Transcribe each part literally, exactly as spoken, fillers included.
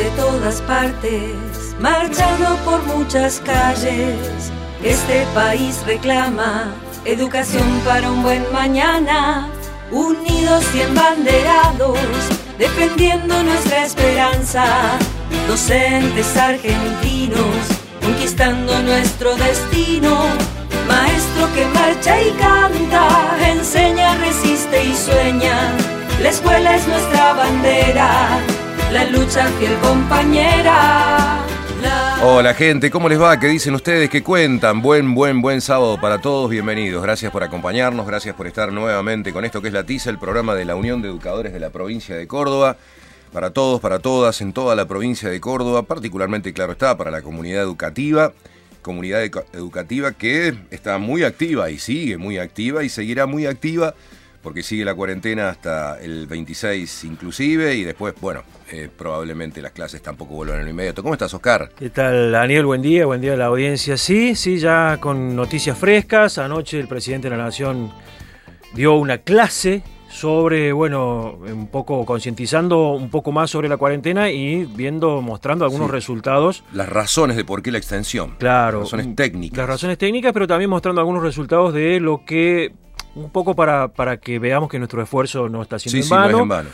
de todas partes, marchando por muchas calles. Este país reclama educación para un buen mañana, unidos y embanderados, defendiendo nuestra esperanza. Docentes argentinos, conquistando nuestro destino. Maestro que marcha y canta, enseña, resiste y sueña. La escuela es nuestra bandera, la lucha fiel compañera. La... Hola gente, ¿cómo les va? ¿Qué dicen ustedes? ¿Qué cuentan? Buen, buen, buen sábado para todos, bienvenidos. Gracias por acompañarnos, gracias por estar nuevamente con esto que es La Tiza, el programa de la Unión de Educadores de la provincia de Córdoba. Para todos, para todas, en toda la provincia de Córdoba, particularmente, claro está, para la comunidad educativa. Comunidad educativa que está muy activa y sigue muy activa y seguirá muy activa porque sigue la cuarentena hasta el veintiséis inclusive y después, bueno, eh, probablemente las clases tampoco vuelvan en lo inmediato. ¿Cómo estás, Oscar? ¿Qué tal, Daniel? Buen día, buen día a la audiencia. Sí, sí, ya con noticias frescas. Anoche el presidente de la Nación dio una clase sobre, bueno, un poco concientizando un poco más sobre la cuarentena y viendo, mostrando algunos sí. resultados. Las razones de por qué la extensión. Claro. Las razones técnicas. Las razones técnicas, pero también mostrando algunos resultados de lo que, un poco para, para que veamos que nuestro esfuerzo no está siendo sí, en sí, vano. No es en vano.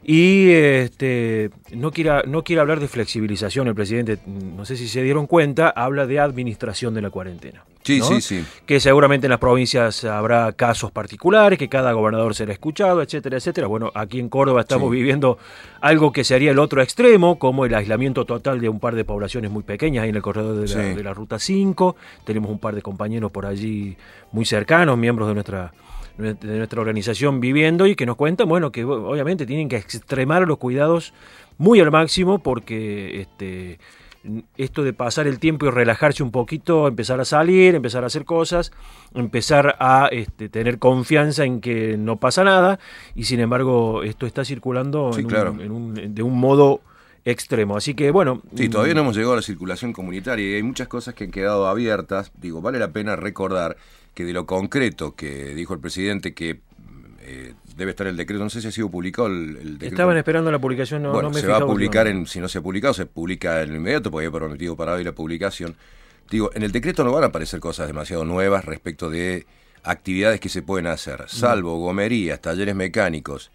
Y este no quiera, no quiere hablar de flexibilización, el presidente, no sé si se dieron cuenta, habla de administración de la cuarentena. Sí, ¿no? sí, sí. Que seguramente en las provincias habrá casos particulares, que cada gobernador será escuchado, etcétera, etcétera. Bueno, aquí en Córdoba estamos sí. viviendo algo que sería el otro extremo, como el aislamiento total de un par de poblaciones muy pequeñas ahí en el corredor de la, sí. de la Ruta cinco. Tenemos un par de compañeros por allí muy cercanos, miembros de nuestra... de nuestra organización viviendo y que nos cuentan, bueno, que obviamente tienen que extremar los cuidados muy al máximo porque este esto de pasar el tiempo y relajarse un poquito, empezar a salir, empezar a hacer cosas, empezar a este, tener confianza en que no pasa nada y sin embargo esto está circulando sí, en claro. un, en un, de un modo extremo, así que bueno... Sí, todavía no hemos llegado a la circulación comunitaria y hay muchas cosas que han quedado abiertas. Digo, vale la pena recordar que de lo concreto que dijo el presidente que eh, debe estar el decreto, no sé si ha sido publicado el, el decreto. Estaban esperando la publicación, no, bueno, no me he se va a publicar, no. en, si no se ha publicado, se publica en el inmediato, porque había prometido para hoy la publicación. Digo, en el decreto no van a aparecer cosas demasiado nuevas respecto de actividades que se pueden hacer, salvo gomerías, talleres mecánicos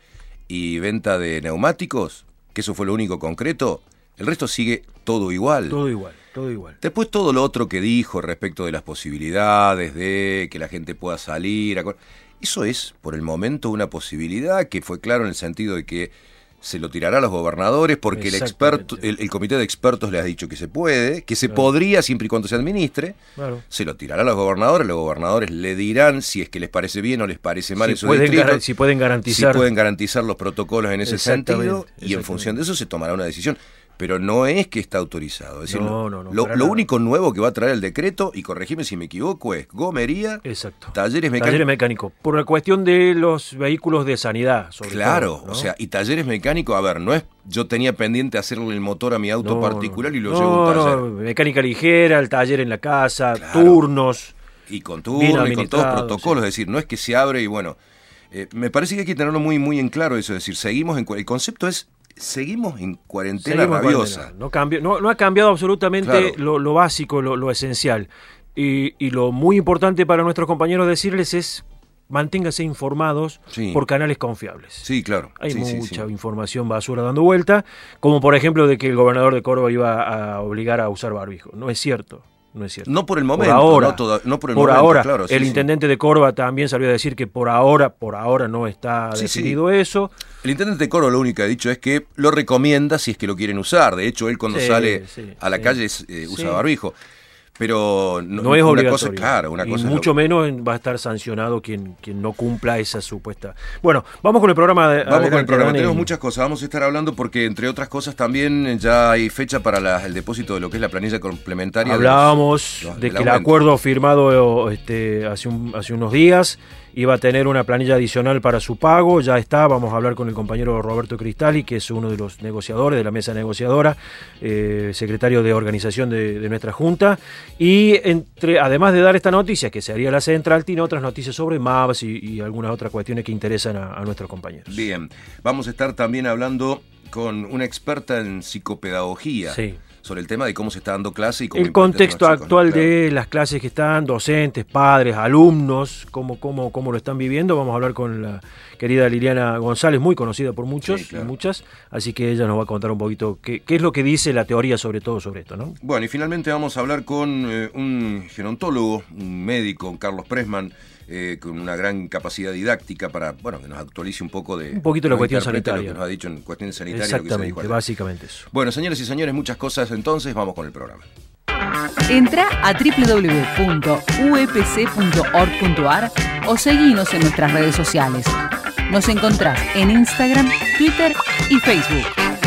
y venta de neumáticos, que eso fue lo único concreto. El resto sigue todo igual. Todo igual, todo igual. Después todo lo otro que dijo respecto de las posibilidades de que la gente pueda salir. Eso es, por el momento, una posibilidad que fue claro en el sentido de que se lo tirará a los gobernadores porque el experto, el, el comité de expertos le ha dicho que se puede, que se claro. podría siempre y cuando se administre. Claro. Se lo tirará a los gobernadores, los gobernadores le dirán si es que les parece bien o les parece mal si eso pueden distrito, gar- si pueden garantizar si pueden garantizar los protocolos en ese sentido y en función de eso se tomará una decisión. Pero no es que está autorizado. Es decir, no, no, no, lo, lo único nuevo que va a traer el decreto, y corregime si me equivoco, es gomería, Exacto. talleres mecánicos. Talleres mecánicos, por la cuestión de los vehículos de sanidad, sobre Claro, todo, ¿no? o sea, y talleres mecánicos, a ver, no es yo tenía pendiente hacerle el motor a mi auto no, particular y lo no, llevo a un taller. No, mecánica ligera, el taller en la casa, claro. turnos. Y con turnos y con todos los protocolos, sí. Es decir, no es que se abre y bueno, eh, me parece que hay que tenerlo muy, muy en claro eso, es decir, seguimos en... El concepto es... Seguimos en cuarentena Seguimos rabiosa. En cuarentena. No, cambió, no, no ha cambiado absolutamente claro. lo, lo básico, lo, lo esencial. Y, y lo muy importante para nuestros compañeros decirles es manténganse informados sí. por canales confiables. Sí, claro. Hay sí, mucha sí, sí. información basura dando vuelta, como por ejemplo de que el gobernador de Córdoba iba a obligar a usar barbijo. No es cierto. No es cierto. No por el momento. Por ahora. No, toda, no por el por momento, ahora. Claro, sí, el sí. intendente de Córdoba también salió a decir que por ahora, por ahora no está sí, decidido sí. eso. El intendente de Córdoba lo único que ha dicho es que lo recomienda si es que lo quieren usar. De hecho, él cuando sí, sale sí, a la sí. calle eh, usa sí. barbijo. Pero no, no es una obligatorio. Cosa, claro, una y cosa mucho lo... menos va a estar sancionado quien, quien no cumpla esa supuesta. Bueno, vamos con el programa. De, vamos con el programa. Dani. Tenemos muchas cosas. Vamos a estar hablando porque, entre otras cosas, también ya hay fecha para la, el depósito de lo que es la planilla complementaria. Hablábamos de, los, los, de que el acuerdo firmado este, hace, un, hace unos días iba a tener una planilla adicional para su pago, ya está, vamos a hablar con el compañero Roberto Cristali, que es uno de los negociadores de la mesa negociadora, eh, secretario de organización de, de nuestra Junta, y entre, además de dar esta noticia, que se haría la central, tiene otras noticias sobre M A V S y, y algunas otras cuestiones que interesan a, a nuestros compañeros. Bien, vamos a estar también hablando con una experta en psicopedagogía. Sí. Sobre el tema de cómo se está dando clase y cómo el contexto chicos, actual, ¿no? Claro. De las clases que están, docentes, padres, alumnos, cómo, cómo, cómo lo están viviendo. Vamos a hablar con la querida Liliana González, muy conocida por muchos, sí, claro. muchas, así que ella nos va a contar un poquito qué, qué es lo que dice la teoría sobre todo sobre esto, ¿no? Bueno, y finalmente vamos a hablar con eh, un gerontólogo, un médico, Carlos Pressman, Eh, con una gran capacidad didáctica para, bueno, que nos actualice un poco de... Un poquito la cuestión sanitaria. Lo que nos ha dicho en cuestiones sanitarias. Exactamente, lo que se dijo básicamente eso. Bueno, señores y señores, muchas cosas, entonces vamos con el programa. Entra a doble u doble u doble u punto u e p c punto org punto a r o seguinos en nuestras redes sociales. Nos encontrás en Instagram, Twitter y Facebook.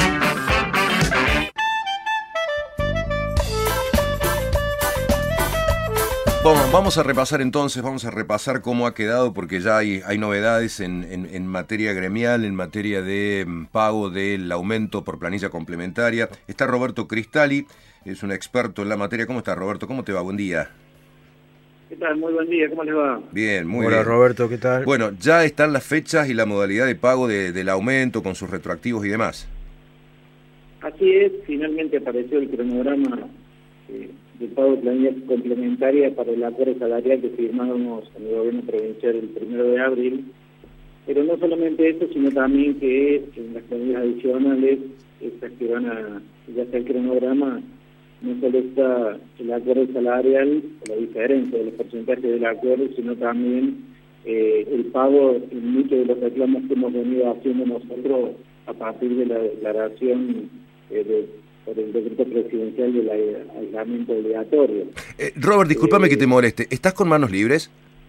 Vamos, vamos a repasar entonces, vamos a repasar cómo ha quedado, porque ya hay, hay novedades en, en, en materia gremial, en materia de pago del aumento por planilla complementaria. Está Roberto Cristali, es un experto en la materia. ¿Cómo está, Roberto? ¿Cómo te va? Buen día. ¿Qué tal? Muy buen día, ¿cómo les va? Bien, muy Hola, bien. Hola Roberto, ¿qué tal? Bueno, ya están las fechas y la modalidad de pago de, del aumento con sus retroactivos y demás. Así es, finalmente apareció el cronograma eh, de pago de planilla complementaria para el acuerdo salarial que firmamos con el gobierno provincial el primero de abril. Pero no solamente eso, sino también que en las planillas adicionales, estas que van a, ya está el cronograma, no solo está el acuerdo salarial, la diferencia de los porcentajes del acuerdo, sino también eh, el pago en muchos de los reclamos que hemos venido haciendo nosotros a partir de la declaración eh, de por el decreto presidencial del aislamiento obligatorio. Eh, Robert, discúlpame eh, que te moleste. ¿Estás con manos libres?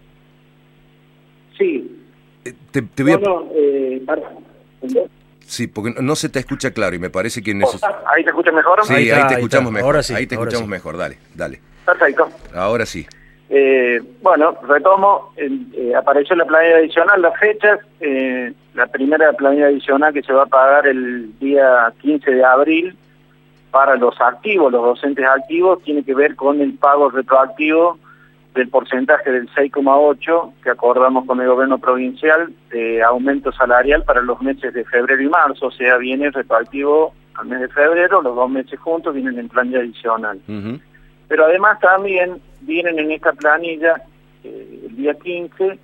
Sí. Eh, te, te voy no, a... no, eh, para. Sí, porque no se te escucha claro y me parece que neces... ¿Ahí te escuchas mejor? Sí, ahí, ahí, está, te ahí escuchamos está. mejor. Ahora sí, ahí te ahora escuchamos sí. mejor, dale, dale. Perfecto. Ahora sí. Eh, bueno, retomo, eh, apareció la planilla adicional, las fechas, eh, la primera planilla adicional que se va a pagar el día quince de abril para los activos, los docentes activos, tiene que ver con el pago retroactivo del porcentaje del seis coma ocho que acordamos con el gobierno provincial de aumento salarial para los meses de febrero y marzo, o sea, viene retroactivo al mes de febrero, los dos meses juntos vienen en planilla adicional. Uh-huh. Pero además también vienen en esta planilla, eh, el día quince,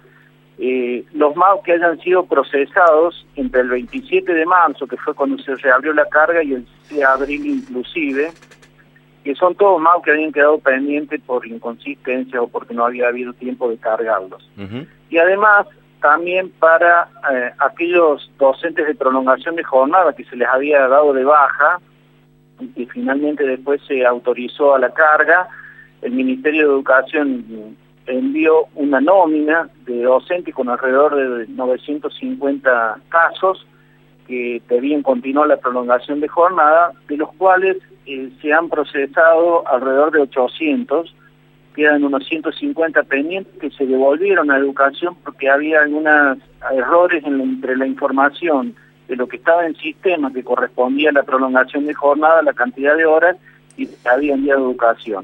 eh, los M A U que hayan sido procesados entre el veintisiete de marzo, que fue cuando se reabrió la carga, y el siete de abril inclusive, que son todos M A U que habían quedado pendientes por inconsistencia o porque no había habido tiempo de cargarlos. Uh-huh. Y además también para eh, aquellos docentes de prolongación de jornada que se les había dado de baja y que finalmente después se autorizó a la carga, el Ministerio de Educación envió una nómina de docentes con alrededor de novecientos cincuenta casos que debían continuar la prolongación de jornada, de los cuales eh, se han procesado alrededor de ochocientos, quedan unos ciento cincuenta pendientes que se devolvieron a educación porque había algunos errores en la, entre la información de lo que estaba en sistema que correspondía a la prolongación de jornada, la cantidad de horas, y había enviado educación.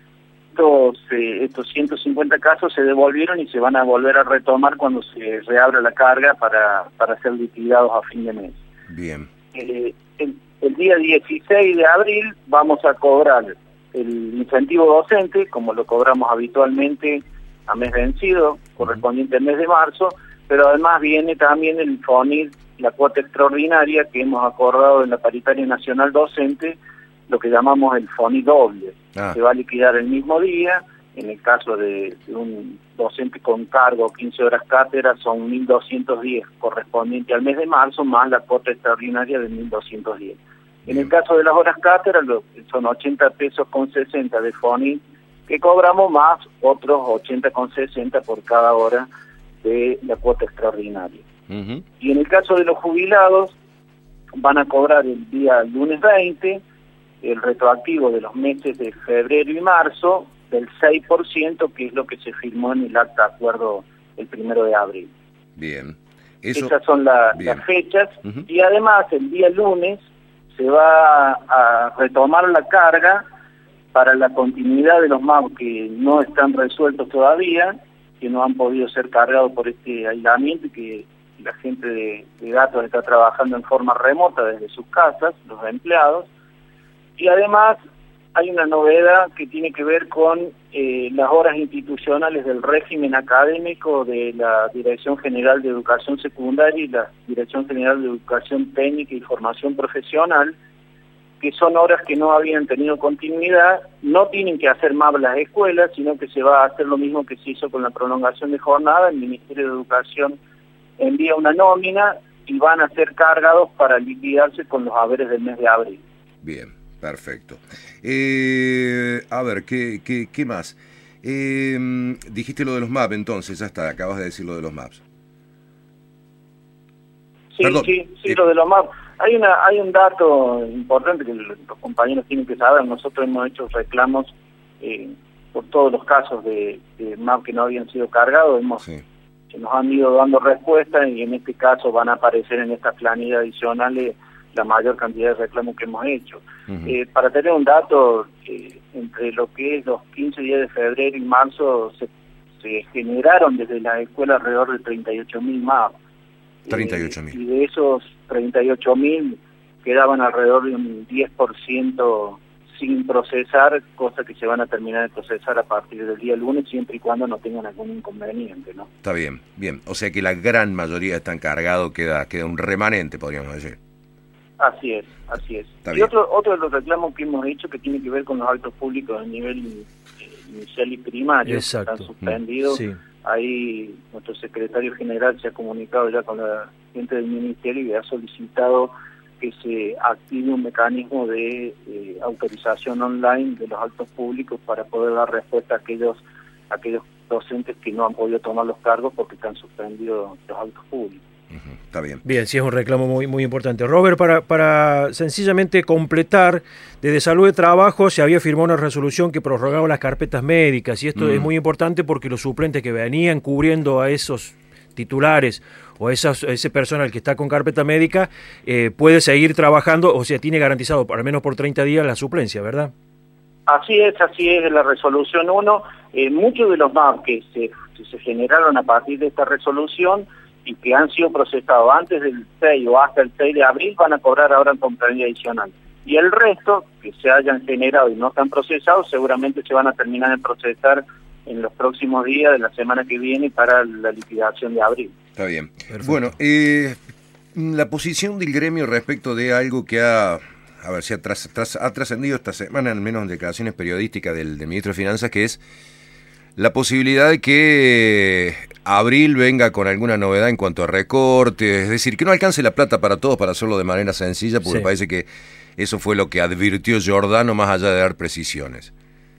Estos, eh, estos ciento cincuenta casos se devolvieron y se van a volver a retomar cuando se reabra la carga para, para ser liquidados a fin de mes. Bien. Eh, el, el día dieciséis de abril vamos a cobrar el incentivo docente, como lo cobramos habitualmente a mes vencido, correspondiente al mes de marzo, pero además viene también el FONID, la cuota extraordinaria que hemos acordado en la paritaria nacional docente, lo que llamamos el FONID doble. Ah. Se va a liquidar el mismo día, en el caso de, de un docente con cargo, quince horas cátedra, son mil doscientos diez, correspondiente al mes de marzo, más la cuota extraordinaria de mil doscientos diez. En el caso de las horas cátedra, son ochenta pesos con sesenta de FONID que cobramos, más otros ochenta con sesenta por cada hora de la cuota extraordinaria. Uh-huh. Y en el caso de los jubilados, van a cobrar el día lunes veinte, el retroactivo de los meses de febrero y marzo, del seis por ciento, que es lo que se firmó en el acta de acuerdo el primero de abril. Bien. Eso... Esas son la, Bien. las fechas, Uh-huh. y además el día lunes se va a retomar la carga para la continuidad de los M A P que no están resueltos todavía, que no han podido ser cargados por este aislamiento y que la gente de, de datos está trabajando en forma remota desde sus casas, los empleados. Y además hay una novedad que tiene que ver con eh, las horas institucionales del régimen académico de la Dirección General de Educación Secundaria y la Dirección General de Educación Técnica y Formación Profesional, que son horas que no habían tenido continuidad. No tienen que hacer más las escuelas, sino que se va a hacer lo mismo que se hizo con la prolongación de jornada. El Ministerio de Educación envía una nómina y van a ser cargados para liquidarse con los haberes del mes de abril. Bien, perfecto. Eh, a ver, ¿qué, qué, qué más? Eh, dijiste lo de los M A P, entonces, ya está, acabas de decir lo de los M A Ps. Sí, Perdón. sí, sí, Eh, lo de los M A P. Hay una, hay un dato importante que los compañeros tienen que saber. Nosotros hemos hecho reclamos eh, por todos los casos de, de M A P que no habían sido cargados. Hemos, Sí. que nos han ido dando respuesta, y en este caso van a aparecer en estas planillas adicionales la mayor cantidad de reclamos que hemos hecho. Uh-huh. Eh, para tener un dato, eh, entre lo que es los quince días de febrero y marzo se, se generaron desde la escuela alrededor de treinta y ocho mil M A P. treinta y ocho mil. Eh, y de esos treinta y ocho mil quedaban alrededor de un diez por ciento sin procesar, cosas que se van a terminar de procesar a partir del día lunes, siempre y cuando no tengan algún inconveniente, ¿no? Está bien, bien. O sea que la gran mayoría están cargados, queda, queda un remanente, podríamos decir. Así es, así es. Está y bien. otro otro de los reclamos que hemos hecho que tiene que ver con los actos públicos a nivel eh, inicial y primario, Exacto. están suspendidos. Sí. Ahí nuestro secretario general se ha comunicado ya con la gente del ministerio y ha solicitado que se active un mecanismo de eh, autorización online de los actos públicos para poder dar respuesta a aquellos, a aquellos docentes que no han podido tomar los cargos porque están suspendidos los actos públicos. Uh-huh. Está bien. Bien, sí es un reclamo muy muy importante. Robert, para, para sencillamente completar, desde Salud de Trabajo se había firmado una resolución que prorrogaba las carpetas médicas, y esto Mm. es muy importante porque los suplentes que venían cubriendo a esos titulares o a esas, a ese personal que está con carpeta médica eh, puede seguir trabajando, o sea, tiene garantizado al menos por treinta días la suplencia, ¿verdad? Así es, así es, la resolución uno. Eh, muchos de los M A P que se, que se generaron a partir de esta resolución y que han sido procesados antes del seis o hasta el seis de abril van a cobrar ahora en planilla adicional. Y el resto, que se hayan generado y no están procesados, seguramente se van a terminar de procesar en los próximos días de la semana que viene para la liquidación de abril. Está bien. Perfecto. Bueno, eh, la posición del gremio respecto de algo que ha, a ver, se ha, tras, tras, ha trascendido esta semana, al menos en declaraciones periodísticas del, del ministro de Finanzas, que es la posibilidad de que abril venga con alguna novedad en cuanto a recortes, es decir, que no alcance la plata para todos para hacerlo de manera sencilla, porque Sí. parece que eso fue lo que advirtió Giordano, más allá de dar precisiones.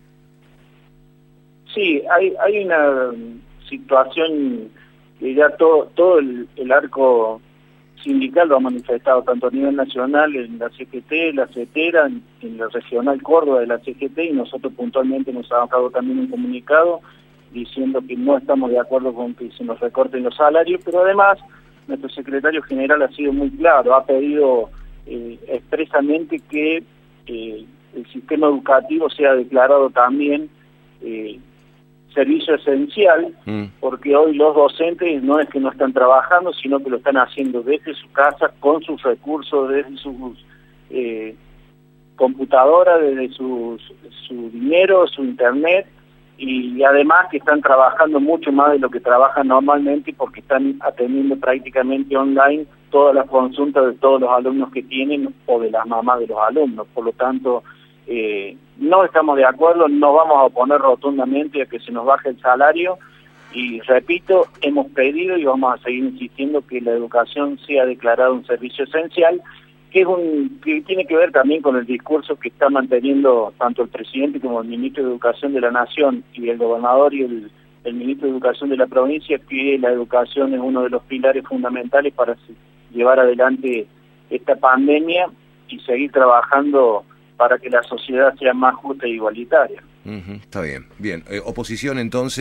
Sí, hay, hay una situación que ya todo, todo el, el arco sindical lo ha manifestado, tanto a nivel nacional, en la C G T, la CETERA, en, en la regional Córdoba de la C G T, y nosotros puntualmente nos ha dado también un comunicado diciendo que no estamos de acuerdo con que se nos recorten los salarios, pero además nuestro secretario general ha sido muy claro, ha pedido eh, expresamente que eh, el sistema educativo sea declarado también eh, servicio esencial, Mm. porque hoy los docentes no es que no están trabajando, sino que lo están haciendo desde su casa, con sus recursos, desde sus eh, computadoras, desde sus, su dinero, su internet, y además que están trabajando mucho más de lo que trabajan normalmente porque están atendiendo prácticamente online todas las consultas de todos los alumnos que tienen o de las mamás de los alumnos. Por lo tanto, eh, no estamos de acuerdo, no vamos a oponer rotundamente a que se nos baje el salario y, repito, hemos pedido y vamos a seguir insistiendo que la educación sea declarada un servicio esencial, que es un que tiene que ver también con el discurso que está manteniendo tanto el presidente como el ministro de Educación de la Nación y el gobernador y el, el ministro de Educación de la provincia, que la educación es uno de los pilares fundamentales para llevar adelante esta pandemia y seguir trabajando para que la sociedad sea más justa e igualitaria. Uh-huh, está bien, bien. Eh, oposición entonces,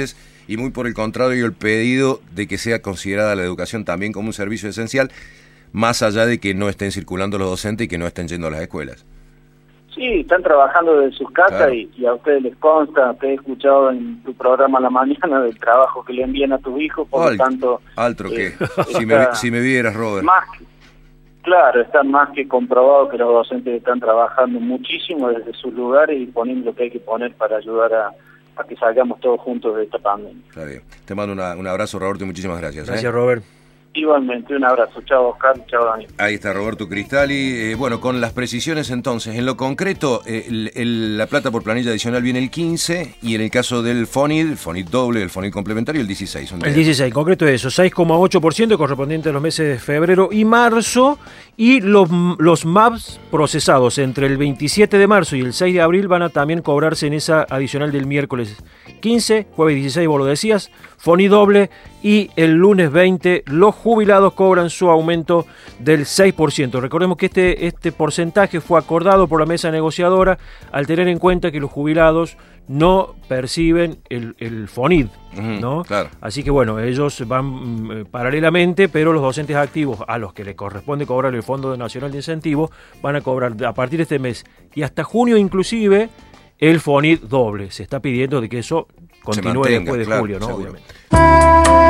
y muy por el contrario el pedido de que sea considerada la educación también como un servicio esencial, más allá de que no estén circulando los docentes y que no estén yendo a las escuelas. Sí, están trabajando desde sus casas, Claro. y, y a ustedes les consta, te he escuchado en tu programa a la mañana del trabajo que le envían a tus hijos, por Al- lo tanto... Altro eh, que, si me, está vi- si me vieras, Robert. más que, claro, está más que comprobado que los docentes están trabajando muchísimo desde sus lugares y poniendo lo que hay que poner para ayudar a, a que salgamos todos juntos de esta pandemia. Está bien. Te mando una- un abrazo, Roberto, y muchísimas gracias. ¿eh? Gracias, Robert. Igualmente, un abrazo. Chao, Oscar. Chao, Daniel. Ahí está Roberto Cristali. Eh, bueno, con las precisiones entonces, en lo concreto, eh, el- el- la plata por planilla adicional viene el quince y en el caso del FONID, el FONID doble, el FONID complementario, el dieciséis. Son El de- dieciséis, en concreto eso, seis coma ocho por ciento correspondiente a los meses de febrero y marzo, y los, los M A Ps procesados entre el veintisiete de marzo y el seis de abril van a también cobrarse en esa adicional del miércoles quince, jueves dieciséis, vos lo decías, FONI doble, y el lunes veinte los jubilados cobran su aumento del seis por ciento. Recordemos que este, este porcentaje fue acordado por la mesa negociadora al tener en cuenta que los jubilados no perciben el, el FONID, Ujú, ¿no? claro. Así que bueno, ellos van mm, eh, paralelamente, pero los docentes activos a los que les corresponde cobrar el Fondo Nacional de Incentivos van a cobrar a partir de este mes y hasta junio inclusive el FONID doble. Se está pidiendo de que eso continúe mantenga, después de claro, julio, ¿no? seguro. Obviamente.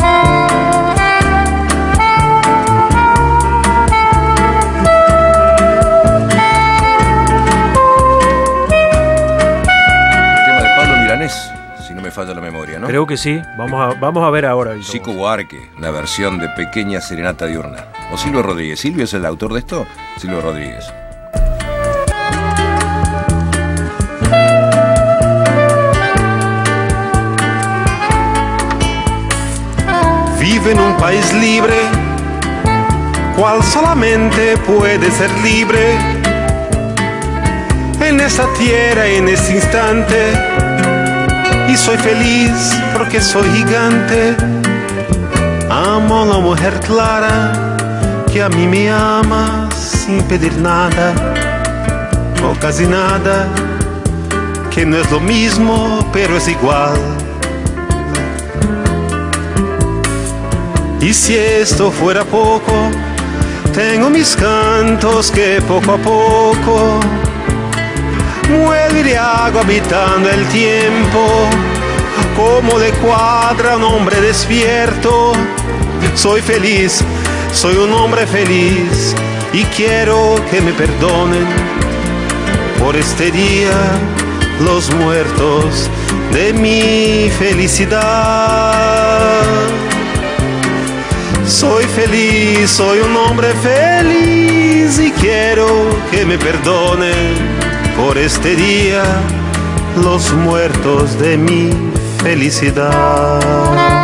El tema de Pablo Milanés, si no me falla la memoria, ¿no? Creo que sí. Vamos a, vamos a ver ahora. Víctor. Chico Buarque, una versión de Pequeña Serenata Diurna. O Silvio Rodríguez. ¿Silvio es el autor de esto? Silvio Rodríguez. Vive en un país libre, cual solamente puede ser libre. En esta tierra, en este instante, y soy feliz porque soy gigante. Amo a la mujer clara que a mí me ama sin pedir nada, o casi nada, que no es lo mismo, pero es igual. Y si esto fuera poco, tengo mis cantos que poco a poco mueve y hago habitando el tiempo, como le cuadra a un hombre despierto. Soy feliz, soy un hombre feliz, y quiero que me perdonen por este día los muertos de mi felicidad. Soy feliz, soy un hombre feliz, y quiero que me perdonen por este día los muertos de mi felicidad.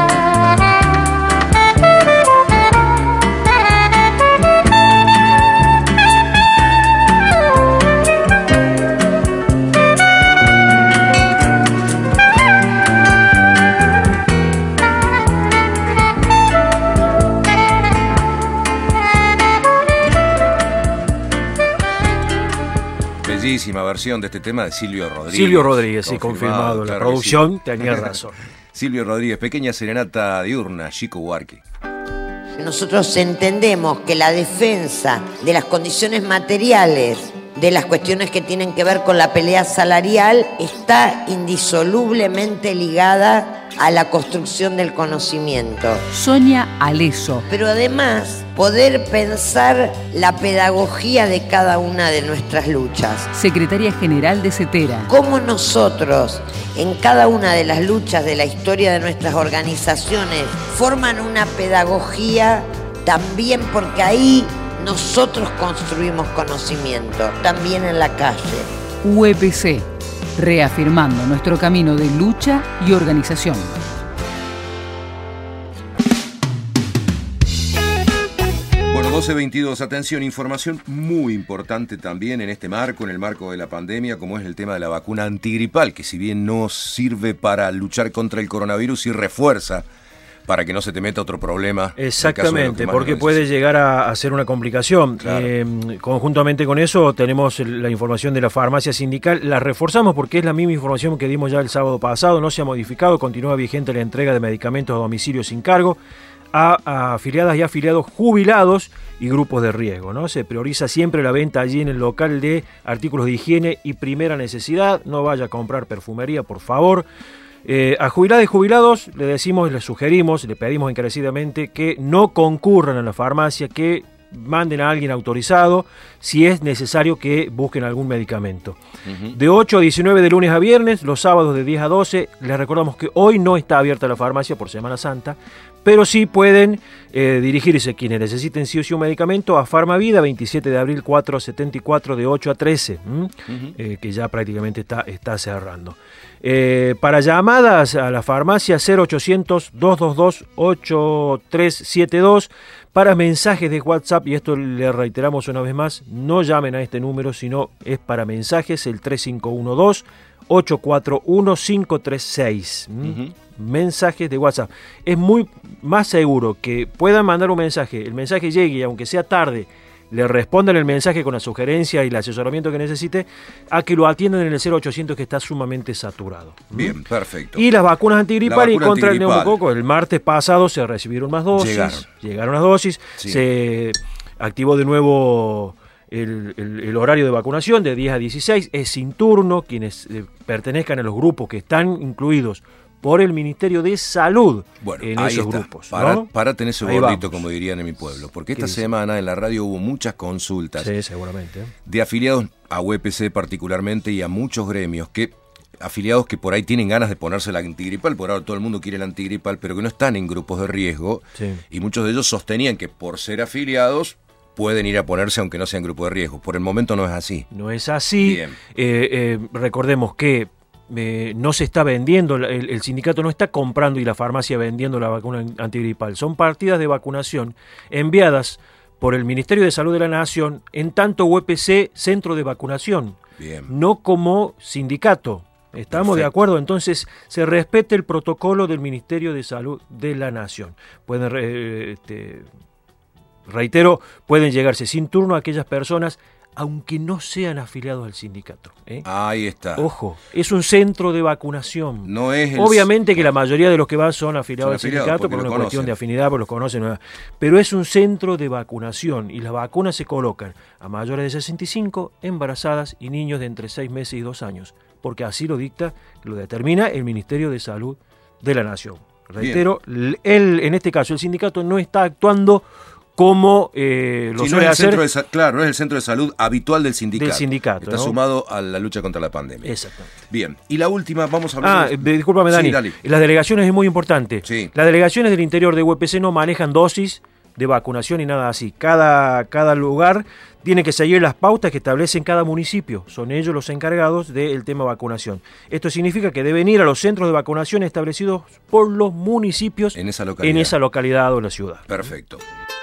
Bellísima versión de este tema de Silvio Rodríguez. Silvio Rodríguez, sí, confirmado. La claro que producción sí. tenía razón. Silvio Rodríguez, Pequeña Serenata Diurna, Chico Buarque. Nosotros entendemos que la defensa de las condiciones materiales, de las cuestiones que tienen que ver con la pelea salarial, está indisolublemente ligada a la construcción del conocimiento. Sonia Aleso. Pero además, poder pensar la pedagogía de cada una de nuestras luchas. Secretaria General de CETERA. Cómo nosotros, en cada una de las luchas de la historia de nuestras organizaciones, forman una pedagogía también, porque ahí nosotros construimos conocimiento, también en la calle. U E P C, reafirmando nuestro camino de lucha y organización. Bueno, doce veintidós, atención, información muy importante también en este marco, en el marco de la pandemia, como es el tema de la vacuna antigripal, que si bien no sirve para luchar contra el coronavirus, sí refuerza para que no se te meta otro problema. Exactamente, porque puede llegar a, a ser una complicación. Claro. Eh, conjuntamente con eso tenemos la información de la farmacia sindical, la reforzamos porque es la misma información que dimos ya el sábado pasado, no se ha modificado, continúa vigente la entrega de medicamentos a domicilio sin cargo a, a afiliadas y afiliados jubilados y grupos de riesgo, ¿no? Se prioriza siempre la venta allí en el local de artículos de higiene y primera necesidad, no vaya a comprar perfumería, por favor. Eh, a jubiladas y jubilados le decimos, le sugerimos, le pedimos encarecidamente que no concurran a la farmacia, que manden a alguien autorizado, si es necesario que busquen algún medicamento. Uh-huh. De ocho a diecinueve de lunes a viernes, los sábados de diez a doce, les recordamos que hoy no está abierta la farmacia por Semana Santa, pero sí pueden eh, dirigirse quienes necesiten sí o sí un medicamento a Farmavida, veintisiete de abril cuatrocientos setenta y cuatro, de ocho a trece, uh-huh. eh, que ya prácticamente está, está cerrando. Eh, para llamadas a la farmacia cero ochocientos, doscientos veintidós, ochenta y tres setenta y dos, para mensajes de WhatsApp, y esto le reiteramos una vez más, no llamen a este número, sino es para mensajes el tres cinco uno dos, ocho cuatro uno, cinco tres seis. ¿Mm? Uh-huh. Mensajes de WhatsApp. Es muy más seguro que puedan mandar un mensaje, el mensaje llegue y aunque sea tarde, le respondan el mensaje con la sugerencia y el asesoramiento que necesite, a que lo atiendan en el cero ochocientos que está sumamente saturado. Bien, perfecto. Y las vacunas antigripales y contra antigripal. el neumococo, el martes pasado se recibieron más dosis. Llegaron. Llegaron las dosis, sí. Se activó de nuevo el, el, el horario de vacunación de diez a dieciséis, es sin turno, quienes eh, pertenezcan a los grupos que están incluidos por el Ministerio de Salud, bueno, en ahí esos está. grupos. Para, ¿no? para tener ese gordito, como dirían en mi pueblo. Porque esta semana en la radio hubo muchas consultas. Sí, seguramente. De afiliados a U E P C particularmente y a muchos gremios, que afiliados que por ahí tienen ganas de ponerse la antigripal, por ahora todo el mundo quiere la antigripal, pero que no están en grupos de riesgo. Sí. Y muchos de ellos sostenían que por ser afiliados pueden ir a ponerse aunque no sean grupo de riesgo. Por el momento no es así. No es así. Bien. Eh, eh, recordemos que Eh, no se está vendiendo, el, el sindicato no está comprando y la farmacia vendiendo la vacuna antigripal. Son partidas de vacunación enviadas por el Ministerio de Salud de la Nación, en tanto U E P C centro de vacunación, Bien. no como sindicato. ¿Estamos Perfecto. de acuerdo? Entonces se respete el protocolo del Ministerio de Salud de la Nación. Pueden, eh, este, reitero, pueden llegarse sin turno a aquellas personas aunque no sean afiliados al sindicato. ¿eh? Ahí está. Ojo, es un centro de vacunación. No es el... Obviamente que la mayoría de los que van son afiliados son al afiliados sindicato por una cuestión conocen. de afinidad, porque los conocen. Pero es un centro de vacunación y las vacunas se colocan a mayores de sesenta y cinco, embarazadas y niños de entre seis meses y dos años, porque así lo dicta, lo determina el Ministerio de Salud de la Nación. Reitero, el, en este caso el sindicato no está actuando como eh, lo sí, suele no hacer. De, claro, no es el centro de salud habitual del sindicato. Del sindicato, Está ¿no? sumado a la lucha contra la pandemia. Exactamente. Bien, y la última, vamos a hablar... Ah, de... discúlpame, Dani. Sí, dale. Las delegaciones es muy importante. Sí. Las delegaciones del interior de U E P C no manejan dosis de vacunación y nada así. Cada, cada lugar tiene que seguir las pautas que establecen cada municipio. Son ellos los encargados del tema vacunación. Esto significa que deben ir a los centros de vacunación establecidos por los municipios en esa localidad, en esa localidad o la ciudad. Perfecto.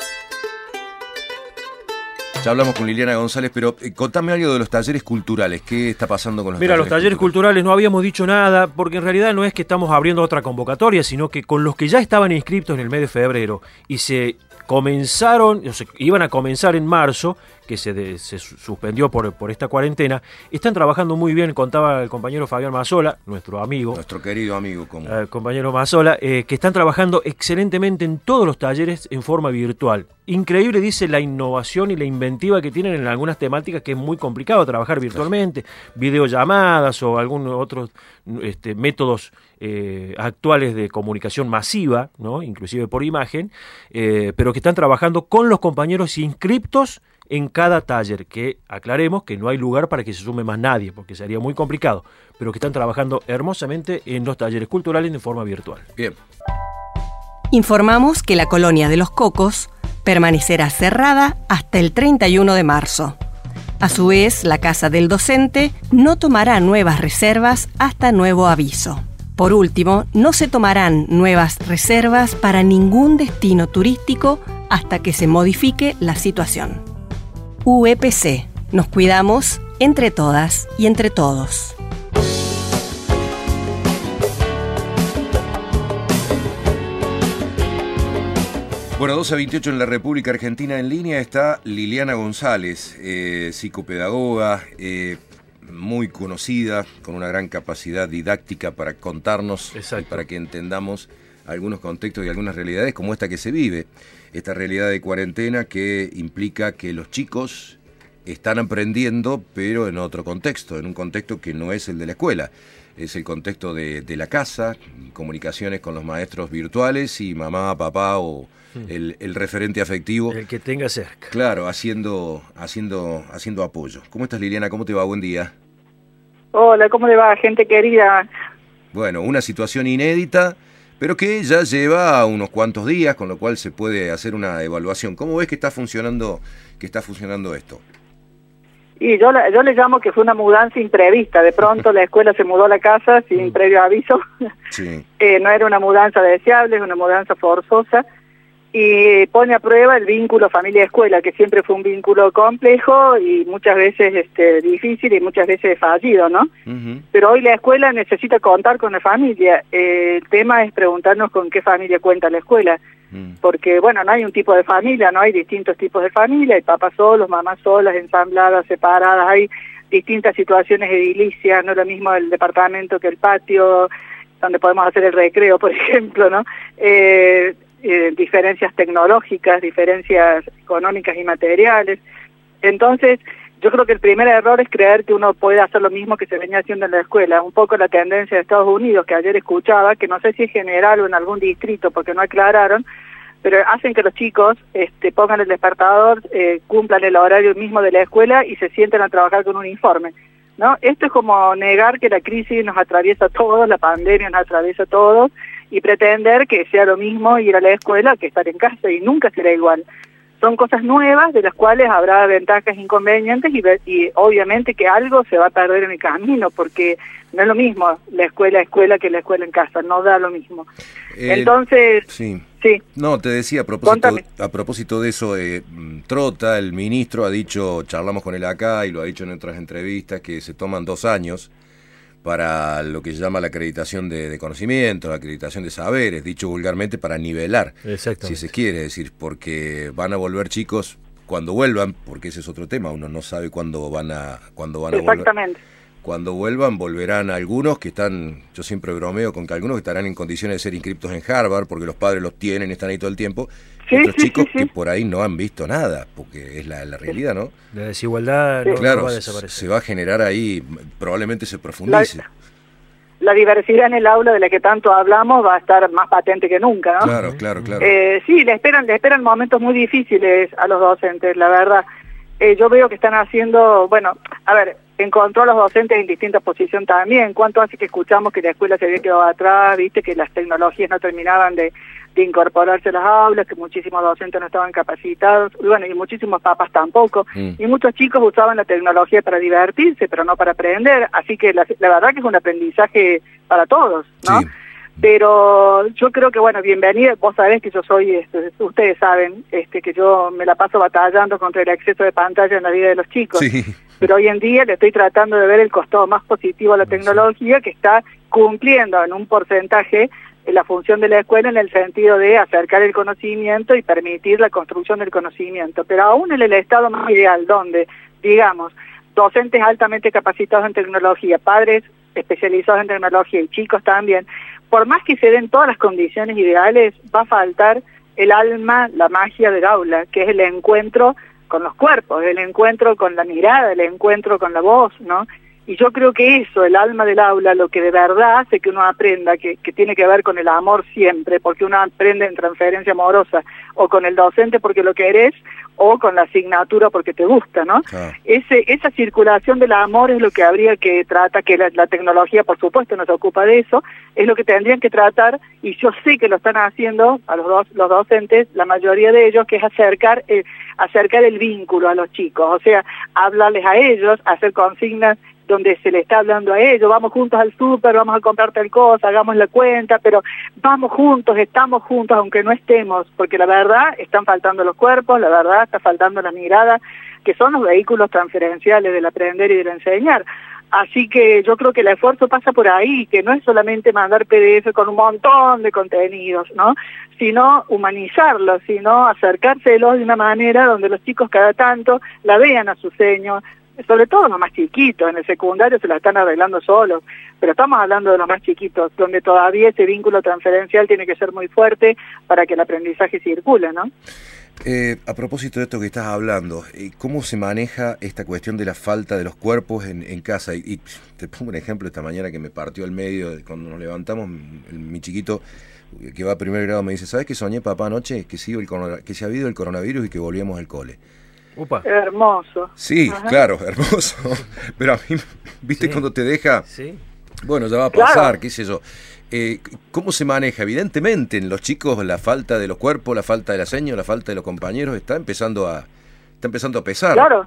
Ya hablamos con Liliana González, pero eh, contame algo de los talleres culturales. ¿Qué está pasando con los Mira, talleres los talleres culturales? culturales no habíamos dicho nada, porque en realidad no es que estamos abriendo otra convocatoria, sino que con los que ya estaban inscritos en el mes de febrero y se comenzaron, o sea, iban a comenzar en marzo, que se, de, se suspendió por, por esta cuarentena, están trabajando muy bien, contaba el compañero Fabián Mazzola, nuestro amigo. Nuestro querido amigo. Como... El compañero Mazzola, eh, que están trabajando excelentemente en todos los talleres en forma virtual. Increíble, dice, la innovación y la inventiva que tienen en algunas temáticas, que es muy complicado trabajar virtualmente, videollamadas o algunos otros este, métodos eh, actuales de comunicación masiva, ¿no? Inclusive por imagen, eh, pero que están trabajando con los compañeros inscriptos en cada taller, que aclaremos que no hay lugar para que se sume más nadie, porque sería muy complicado, pero que están trabajando hermosamente en los talleres culturales de forma virtual. Bien. Informamos que la colonia de Los Cocos permanecerá cerrada hasta el treinta y uno de marzo. A su vez, la Casa del Docente no tomará nuevas reservas hasta nuevo aviso. Por último, no se tomarán nuevas reservas para ningún destino turístico hasta que se modifique la situación. U E P C. Nos cuidamos entre todas y entre todos. Bueno, doce veintiocho en la República Argentina. En línea está Liliana González, eh, psicopedagoga, eh, muy conocida, con una gran capacidad didáctica para contarnos, y para que entendamos algunos contextos y algunas realidades como esta que se vive. Esta realidad de cuarentena que implica que los chicos están aprendiendo, pero en otro contexto, en un contexto que no es el de la escuela. Es el contexto de, de la casa, comunicaciones con los maestros virtuales y mamá, papá o el, el referente afectivo. El que tenga cerca. Claro, haciendo, haciendo, haciendo apoyo. ¿Cómo estás, Liliana? ¿Cómo te va? Buen día. Hola, ¿cómo le va, gente querida? Bueno, una situación inédita, pero que ya lleva unos cuantos días, con lo cual se puede hacer una evaluación. ¿Cómo ves que está funcionando, que está funcionando esto? Y yo, yo le llamo que fue una mudanza imprevista. De pronto la escuela se mudó a la casa sin previo aviso. Sí. eh, no era una mudanza deseable, es una mudanza forzosa. Y pone a prueba el vínculo familia-escuela, que siempre fue un vínculo complejo y muchas veces este, difícil y muchas veces fallido, ¿no? Uh-huh. Pero hoy la escuela necesita contar con la familia. Eh, el tema es preguntarnos con qué familia cuenta la escuela. Porque, bueno, no hay un tipo de familia, no hay distintos tipos de familia, hay papás solos, mamás solas, ensambladas, separadas, hay distintas situaciones edilicias, no es lo mismo el departamento que el patio, donde podemos hacer el recreo, por ejemplo, ¿no? Eh, eh, diferencias tecnológicas, diferencias económicas y materiales. Entonces, yo creo que el primer error es creer que uno puede hacer lo mismo que se venía haciendo en la escuela. Un poco la tendencia de Estados Unidos, que ayer escuchaba, que no sé si es general o en algún distrito, porque no aclararon, pero hacen que los chicos este, pongan el despertador, eh, cumplan el horario mismo de la escuela y se sienten a trabajar con un uniforme, ¿no? Esto es como negar que la crisis nos atraviesa a todos, la pandemia nos atraviesa a todos, y pretender que sea lo mismo ir a la escuela que estar en casa, y nunca será igual. Son cosas nuevas de las cuales habrá ventajas e inconvenientes y, y obviamente que algo se va a perder en el camino, porque no es lo mismo la escuela escuela que la escuela en casa, no da lo mismo. Eh, Entonces, sí. sí. No, te decía, a propósito, a propósito de eso, eh, Trota, el ministro, ha dicho, charlamos con él acá y lo ha dicho en otras entrevistas, que se toman dos años para lo que se llama la acreditación de, de conocimientos, la acreditación de saberes, dicho vulgarmente, para nivelar, si se quiere decir, porque van a volver chicos cuando vuelvan, porque ese es otro tema, uno no sabe cuándo van a, cuándo van a volver. Exactamente. Cuando vuelvan, volverán algunos que están, yo siempre bromeo con que algunos que estarán en condiciones de ser inscriptos en Harvard, porque los padres los tienen, están ahí todo el tiempo, sí, otros sí, chicos sí, sí. que por ahí no han visto nada, porque es la, la realidad, ¿no? La desigualdad sí. no, claro, no va a desaparecer. Se va a generar ahí, probablemente se profundice. La, la diversidad en el aula de la que tanto hablamos va a estar más patente que nunca, ¿no? Claro, claro, claro. Eh, sí, le esperan, le esperan momentos muy difíciles a los docentes, la verdad. Eh, yo veo que están haciendo, bueno, a ver, encontró a los docentes en distintas posiciones también. ¿Cuánto hace que escuchamos que la escuela se había quedado atrás, viste, que las tecnologías no terminaban de, de incorporarse a las aulas, que muchísimos docentes no estaban capacitados, y bueno, y muchísimos papás tampoco, mm. y muchos chicos usaban la tecnología para divertirse, pero no para aprender, así que la, la verdad que es un aprendizaje para todos, ¿no? Sí. Pero yo creo que, bueno, bienvenida, vos sabés que yo soy, este, ustedes saben, este, que yo me la paso batallando contra el exceso de pantalla en la vida de los chicos. Sí. Pero hoy en día le estoy tratando de ver el costado más positivo a la tecnología, que está cumpliendo en un porcentaje la función de la escuela en el sentido de acercar el conocimiento y permitir la construcción del conocimiento. Pero aún en el estado más ideal, donde, digamos, docentes altamente capacitados en tecnología, padres especializados en tecnología y chicos también, por más que se den todas las condiciones ideales, va a faltar el alma, la magia del aula, que es el encuentro con los cuerpos, el encuentro con la mirada, el encuentro con la voz, ¿no? Y yo creo que eso, el alma del aula, lo que de verdad hace que uno aprenda, que, que tiene que ver con el amor siempre, porque uno aprende en transferencia amorosa, o con el docente porque lo querés, o con la asignatura porque te gusta, ¿no? Ah. Ese, esa circulación del amor es lo que habría que tratar, que la, la tecnología, por supuesto, nos ocupa de eso, es lo que tendrían que tratar, y yo sé que lo están haciendo a los, dos, los docentes, la mayoría de ellos, que es acercar, eh, acercar el vínculo a los chicos, o sea, hablarles a ellos, hacer consignas donde se le está hablando a ellos, vamos juntos al súper, vamos a comprar tal cosa, hagamos la cuenta, pero vamos juntos, estamos juntos, aunque no estemos, porque la verdad están faltando los cuerpos, la verdad está faltando la mirada, que son los vehículos transferenciales del aprender y del enseñar. Así que yo creo que el esfuerzo pasa por ahí, que no es solamente mandar P D F con un montón de contenidos, ¿no? Sino humanizarlos, sino acercárselos de una manera donde los chicos cada tanto la vean a su seño, sobre todo los más chiquitos, en el secundario se la están arreglando solos, pero estamos hablando de los más chiquitos, donde todavía ese vínculo transferencial tiene que ser muy fuerte para que el aprendizaje circule, ¿no? Eh, a propósito de esto que estás hablando, ¿cómo se maneja esta cuestión de la falta de los cuerpos en, en casa? Y, y te pongo un ejemplo esta mañana que me partió al medio, cuando nos levantamos, el, mi chiquito que va a primer grado me dice, ¿sabes qué soñé, papá, anoche? Que, sí, el que se ha habido el coronavirus y que volvíamos al cole. Upa. Hermoso. Sí, Ajá. Claro, hermoso. Pero a mí, ¿viste sí. cuando te deja? Sí. Bueno, ya va a pasar, Claro. qué sé yo. Eh, ¿Cómo se maneja? Evidentemente en los chicos la falta de los cuerpos, la falta de la seño, la falta de los compañeros está empezando a está empezando a pesar. Claro,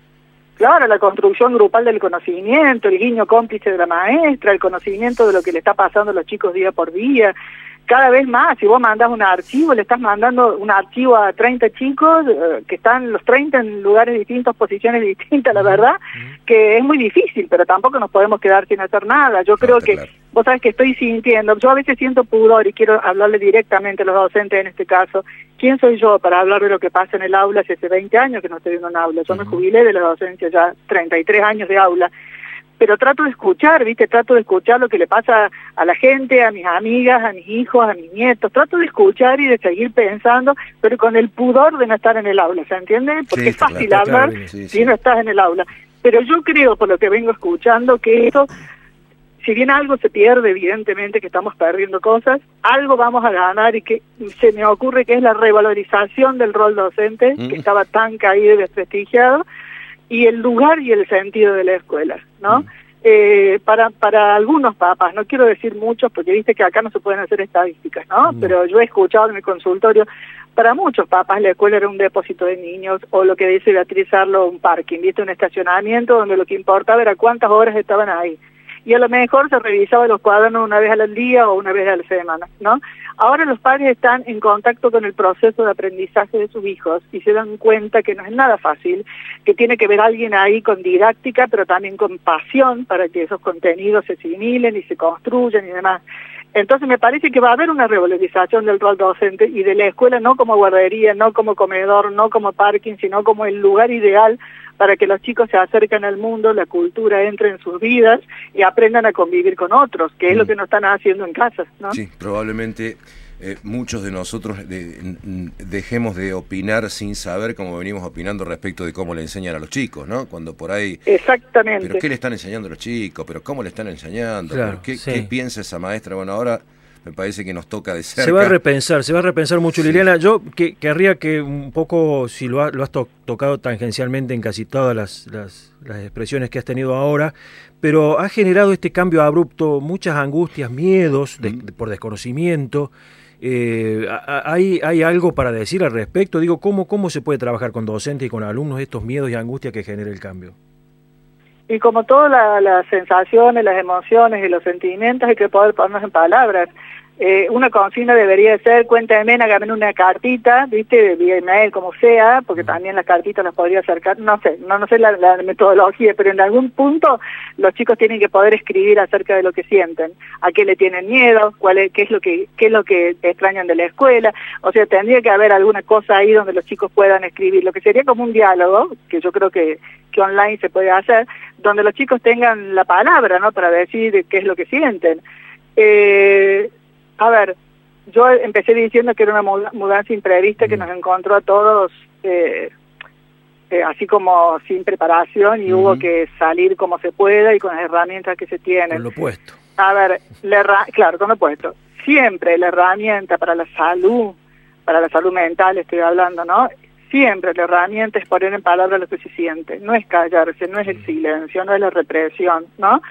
claro, la construcción grupal del conocimiento, el guiño cómplice de la maestra, el conocimiento de lo que le está pasando a los chicos día por día. Cada vez más, si vos mandás un archivo, le estás mandando un archivo a treinta chicos, eh, que están los treinta en lugares distintos, posiciones distintas, la verdad, que es muy difícil, pero tampoco nos podemos quedar sin hacer nada. Yo creo que, claro. Vos sabés que estoy sintiendo, yo a veces siento pudor y quiero hablarle directamente a los docentes en este caso. ¿Quién soy yo para hablar de lo que pasa en el aula? Hace veinte años que no estoy en un aula, yo me jubilé de la docencia ya, treinta y tres años de aula. Pero trato de escuchar, ¿viste? Trato de escuchar lo que le pasa a la gente, a mis amigas, a mis hijos, a mis nietos. Trato de escuchar y de seguir pensando, pero con el pudor de no estar en el aula, ¿se entiende? Porque Sí, es fácil claro, hablar claro, sí, si sí. no estás en el aula. Pero yo creo, por lo que vengo escuchando, que esto, si bien algo se pierde, evidentemente que estamos perdiendo cosas, algo vamos a ganar y que se me ocurre que es la revalorización del rol docente, Mm. que estaba tan caído y desprestigiado, y el lugar y el sentido de la escuela, ¿no? Mm. Eh, para para algunos papás, no quiero decir muchos, porque viste que acá no se pueden hacer estadísticas, ¿no? Mm. Pero yo he escuchado en mi consultorio, para muchos papás la escuela era un depósito de niños, o lo que dice Beatriz Arlo, un parking, viste, un estacionamiento donde lo que importaba era cuántas horas estaban ahí. Y a lo mejor se revisaba los cuadernos una vez al día o una vez a la semana, ¿no? Ahora los padres están en contacto con el proceso de aprendizaje de sus hijos y se dan cuenta que no es nada fácil, que tiene que ver alguien ahí con didáctica, pero también con pasión para que esos contenidos se asimilen y se construyan y demás. Entonces me parece que va a haber una revalorización del rol docente y de la escuela no como guardería, no como comedor, no como parking, sino como el lugar ideal para que los chicos se acerquen al mundo, la cultura entre en sus vidas y aprendan a convivir con otros, que es mm. lo que no están haciendo en casa, ¿no? Sí, probablemente eh, muchos de nosotros de, dejemos de opinar sin saber cómo venimos opinando respecto de cómo le enseñan a los chicos, ¿no? Cuando por ahí... Exactamente. ¿Pero qué le están enseñando a los chicos? ¿Pero cómo le están enseñando? Claro, ¿Pero qué, sí. ¿Qué piensa esa maestra? Bueno, ahora... me parece que nos toca de cerca. Se va a repensar, se va a repensar mucho, Sí. Liliana. Yo que, querría que un poco, si lo, ha, lo has to, tocado tangencialmente en casi todas las, las, las expresiones que has tenido ahora, pero ha generado este cambio abrupto muchas angustias, miedos de, de, por desconocimiento. Eh, ¿hay, ¿Hay algo para decir al respecto? Digo, ¿cómo, ¿cómo se puede trabajar con docentes y con alumnos estos miedos y angustias que genera el cambio? Y como todas la, las sensaciones, las emociones y los sentimientos hay que poder ponernos en palabras. Eh, una consigna debería ser, cuéntame, hágame una cartita, viste, vía email, como sea, porque también las cartitas las podría acercar, no sé, no, no sé la, la metodología, pero en algún punto los chicos tienen que poder escribir acerca de lo que sienten, a qué le tienen miedo, cuál es, qué es lo que, qué es lo que extrañan de la escuela, o sea, tendría que haber alguna cosa ahí donde los chicos puedan escribir, lo que sería como un diálogo, que yo creo que, que online se puede hacer, donde los chicos tengan la palabra, ¿no?, para decir qué es lo que sienten. Eh, A ver, yo empecé diciendo que era una mudanza imprevista que nos encontró a todos eh, eh, así como sin preparación y uh-huh. hubo que salir como se pueda y con las herramientas que se tienen. Con lo puesto. A ver, la claro, con lo puesto. Siempre la herramienta para la salud, para la salud mental estoy hablando, ¿no? Siempre la herramienta es poner en palabras lo que se siente. No es callarse, no es el silencio, no es la represión, ¿no?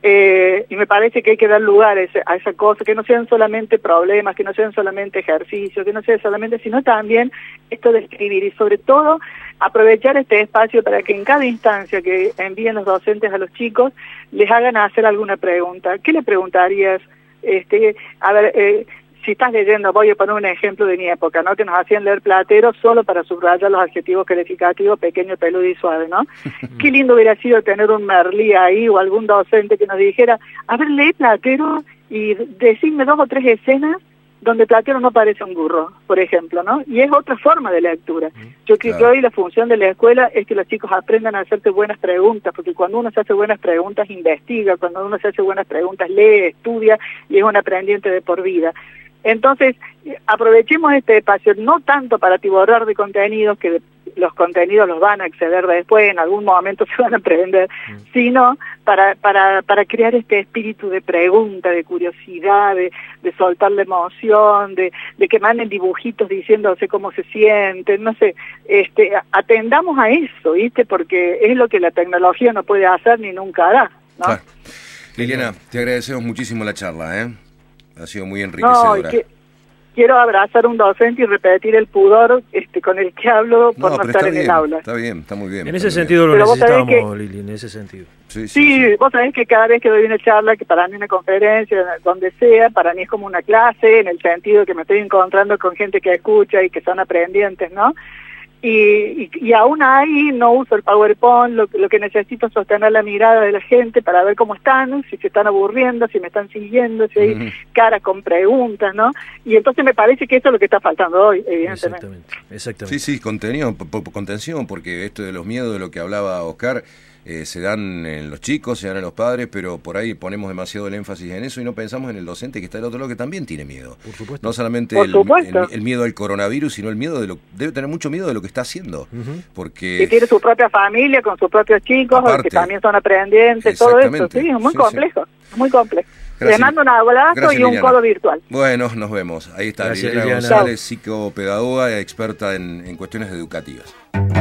Eh, y me parece que hay que dar lugar a, ese, a esa cosa, que no sean solamente problemas, que no sean solamente ejercicios, que no sea solamente, sino también esto de escribir y sobre todo aprovechar este espacio para que en cada instancia que envíen los docentes a los chicos les hagan hacer alguna pregunta. ¿Qué le preguntarías? Este, a ver, eh, si estás leyendo, voy a poner un ejemplo de mi época, ¿no? Que nos hacían leer Platero solo para subrayar los adjetivos calificativos, pequeño, peludo y suave, ¿no? Qué lindo hubiera sido tener un Merlí ahí o algún docente que nos dijera, a ver, lee Platero y decidme dos o tres escenas donde Platero no parece un burro, por ejemplo, ¿no? Y es otra forma de lectura. Yo creo que hoy la función de la escuela es que los chicos aprendan a hacerse buenas preguntas, porque cuando uno se hace buenas preguntas, investiga, cuando uno se hace buenas preguntas, lee, estudia y es un aprendiente de por vida. Entonces, aprovechemos este espacio, no tanto para atiborrar de contenidos, que los contenidos los van a acceder después, en algún momento se van a aprender, mm. sino para, para, para crear este espíritu de pregunta, de curiosidad, de, de soltar la emoción, de, de que manden dibujitos diciéndose cómo se sienten, no sé, este, atendamos a eso, ¿viste? Porque es lo que la tecnología no puede hacer ni nunca hará, ¿no? Claro. Liliana, te agradecemos muchísimo la charla, ¿eh? Ha sido muy enriquecedora. No, que, quiero abrazar a un docente y repetir el pudor este, con el que hablo por no, no estar en bien, el aula. Está bien, está muy bien. En ese sentido bien. Lo necesitábamos, que, Lili, en ese sentido. Sí, sí, sí, sí, vos sabés que cada vez que doy una charla, que para mí una conferencia, donde sea, para mí es como una clase, en el sentido que me estoy encontrando con gente que escucha y que son aprendientes, ¿no? Y, y, y aún ahí no uso el PowerPoint, lo, lo que necesito es sostener la mirada de la gente para ver cómo están, si se están aburriendo, si me están siguiendo, si hay uh-huh. caras con preguntas, ¿no? Y entonces me parece que eso es lo que está faltando hoy, evidentemente. Exactamente, exactamente. Sí, sí, contenido, contención, porque esto de los miedos, de lo que hablaba Oscar, eh, se dan en los chicos, se dan en los padres, pero por ahí ponemos demasiado el énfasis en eso y no pensamos en el docente que está del otro lado, que también tiene miedo. Por supuesto. No solamente el, el, el miedo al coronavirus, sino el miedo de lo, debe tener mucho miedo de lo que está haciendo. Uh-huh. Porque que tiene su propia familia, con sus propios chicos, aparte, que también son aprendientes, todo eso. Sí, es muy sí, complejo, sí. muy complejo. Gracias. Les mando un abrazo Gracias, y un Liliana. Codo virtual. Bueno, nos vemos. Ahí está Gracias, Liliana, Liliana González, psicopedagoga, experta en, en cuestiones educativas.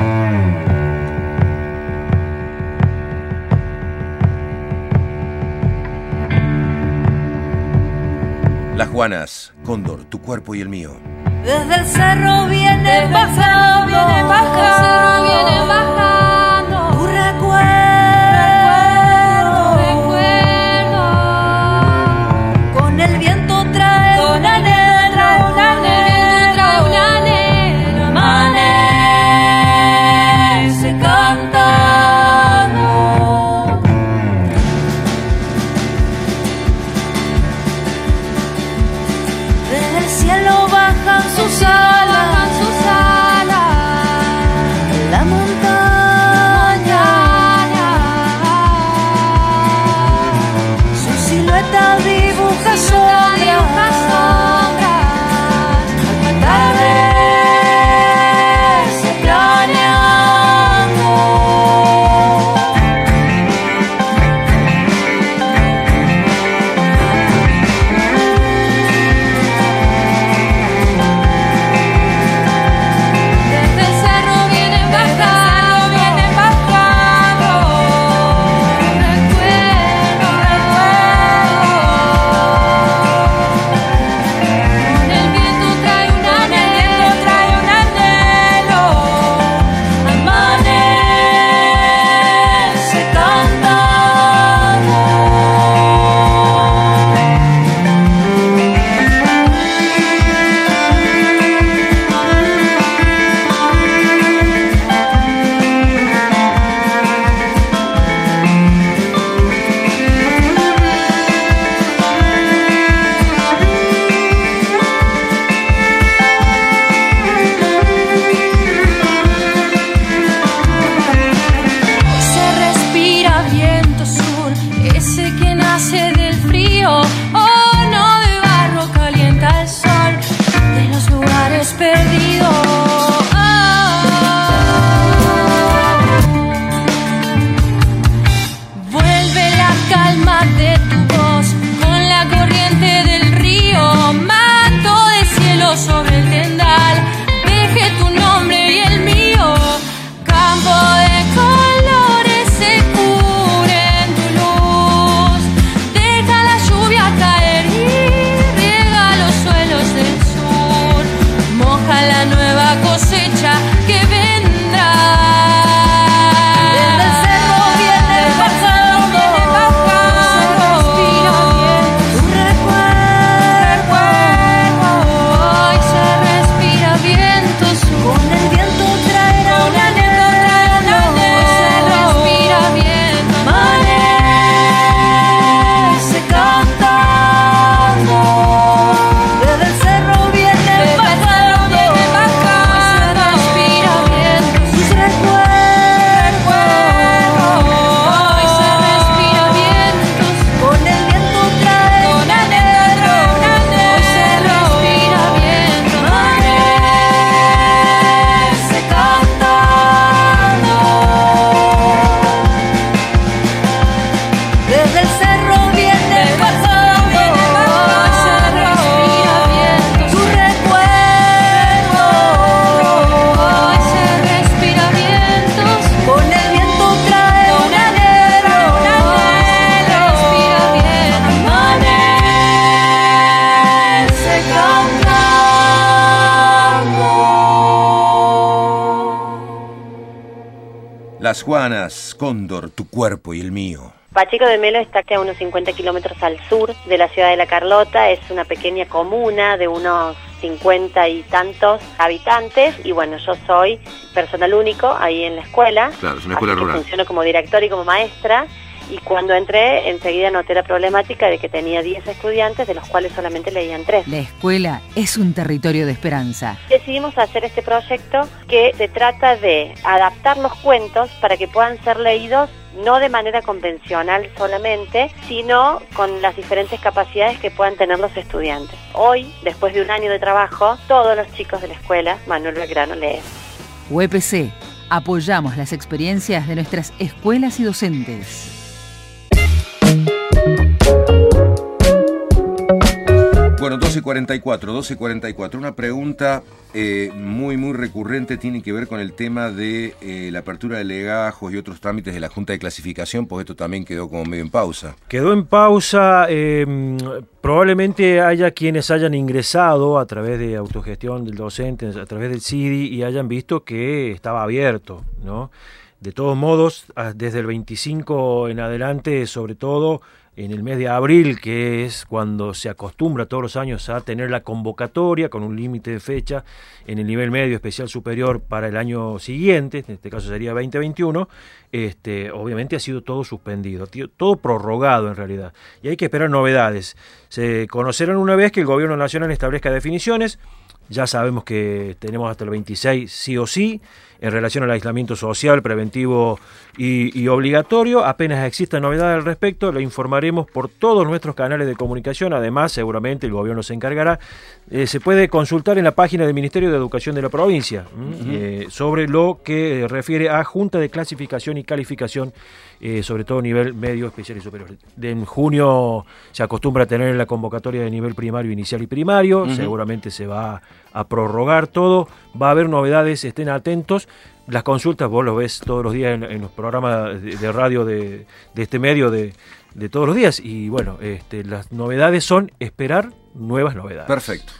Las Juanas, Cóndor, tu cuerpo y el mío. Desde el cerro viene bajando, viene bajando, viene bajando. Tu recuerdo, recuerdo. Con el viento trae una negra, una negra, una negra. Amanece cantando. Del cielo bajan sus alas, sus alas, la montaña, su silueta dibuja sombras, al atardecer planeando. Desde el cerro vienen bajando, vienen bajando. Recuerdo, recuerdo. Con el viento trae un anhelo, trae un anhelo. Amanece cantando. Se respira viento sur, ese que nace del frío, oh no, de barro calienta el sol de los lugares perdidos. Vuelve la calma de tu voz con la corriente del río, manto de cielo sobre el tendal, deje tu nombre y el mío, campo de colores se cubre en tu luz, Las Juanas, Cóndor, tu cuerpo y el mío. Pacheco de Melo está a unos cincuenta kilómetros al sur de la ciudad de La Carlota, es una pequeña comuna de unos cincuenta y tantos habitantes, y bueno, yo soy personal único ahí en la escuela. Claro, es una escuela rural. Funciono como directora y como maestra, y cuando entré enseguida noté la problemática de que tenía diez estudiantes, de los cuales solamente leían tres. La escuela es un territorio de esperanza. Decidimos hacer este proyecto que se trata de adaptar los cuentos para que puedan ser leídos no de manera convencional solamente, sino con las diferentes capacidades que puedan tener los estudiantes. Hoy, después de un año de trabajo, todos los chicos de la escuela Manuel Belgrano leen. U E P C, apoyamos las experiencias de nuestras escuelas y docentes. Bueno, doce cuarenta y cuatro, doce cuarenta y cuatro. Una pregunta eh, muy, muy recurrente tiene que ver con el tema de eh, la apertura de legajos y otros trámites de la Junta de Clasificación, porque esto también quedó como medio en pausa. Quedó en pausa, eh, probablemente haya quienes hayan ingresado a través de autogestión del docente, a través del C I D I, y hayan visto que estaba abierto, ¿no? De todos modos, desde el veinticinco en adelante, sobre todo en el mes de abril, que es cuando se acostumbra todos los años a tener la convocatoria con un límite de fecha en el nivel medio especial superior para el año siguiente, en este caso sería veinte veintiuno, este, obviamente ha sido todo suspendido, todo prorrogado en realidad, y hay que esperar novedades. Se conocerán una vez que el Gobierno Nacional establezca definiciones. Ya sabemos que tenemos hasta el veintiséis sí o sí en relación al aislamiento social, preventivo y, y obligatorio. Apenas exista novedad al respecto, lo informaremos por todos nuestros canales de comunicación. Además, seguramente el gobierno se encargará. Eh, se puede consultar en la página del Ministerio de Educación de la provincia uh-huh. eh, sobre lo que refiere a Junta de Clasificación y Calificación, eh, sobre todo nivel medio, especial y superior. De en junio se acostumbra a tener la convocatoria de nivel primario, inicial y primario. Uh-huh. Seguramente se va a prorrogar todo, va a haber novedades, estén atentos. Las consultas vos los ves todos los días en, en los programas de, de radio de, de este medio de, de todos los días, y bueno, este, las novedades son esperar nuevas novedades. Perfecto.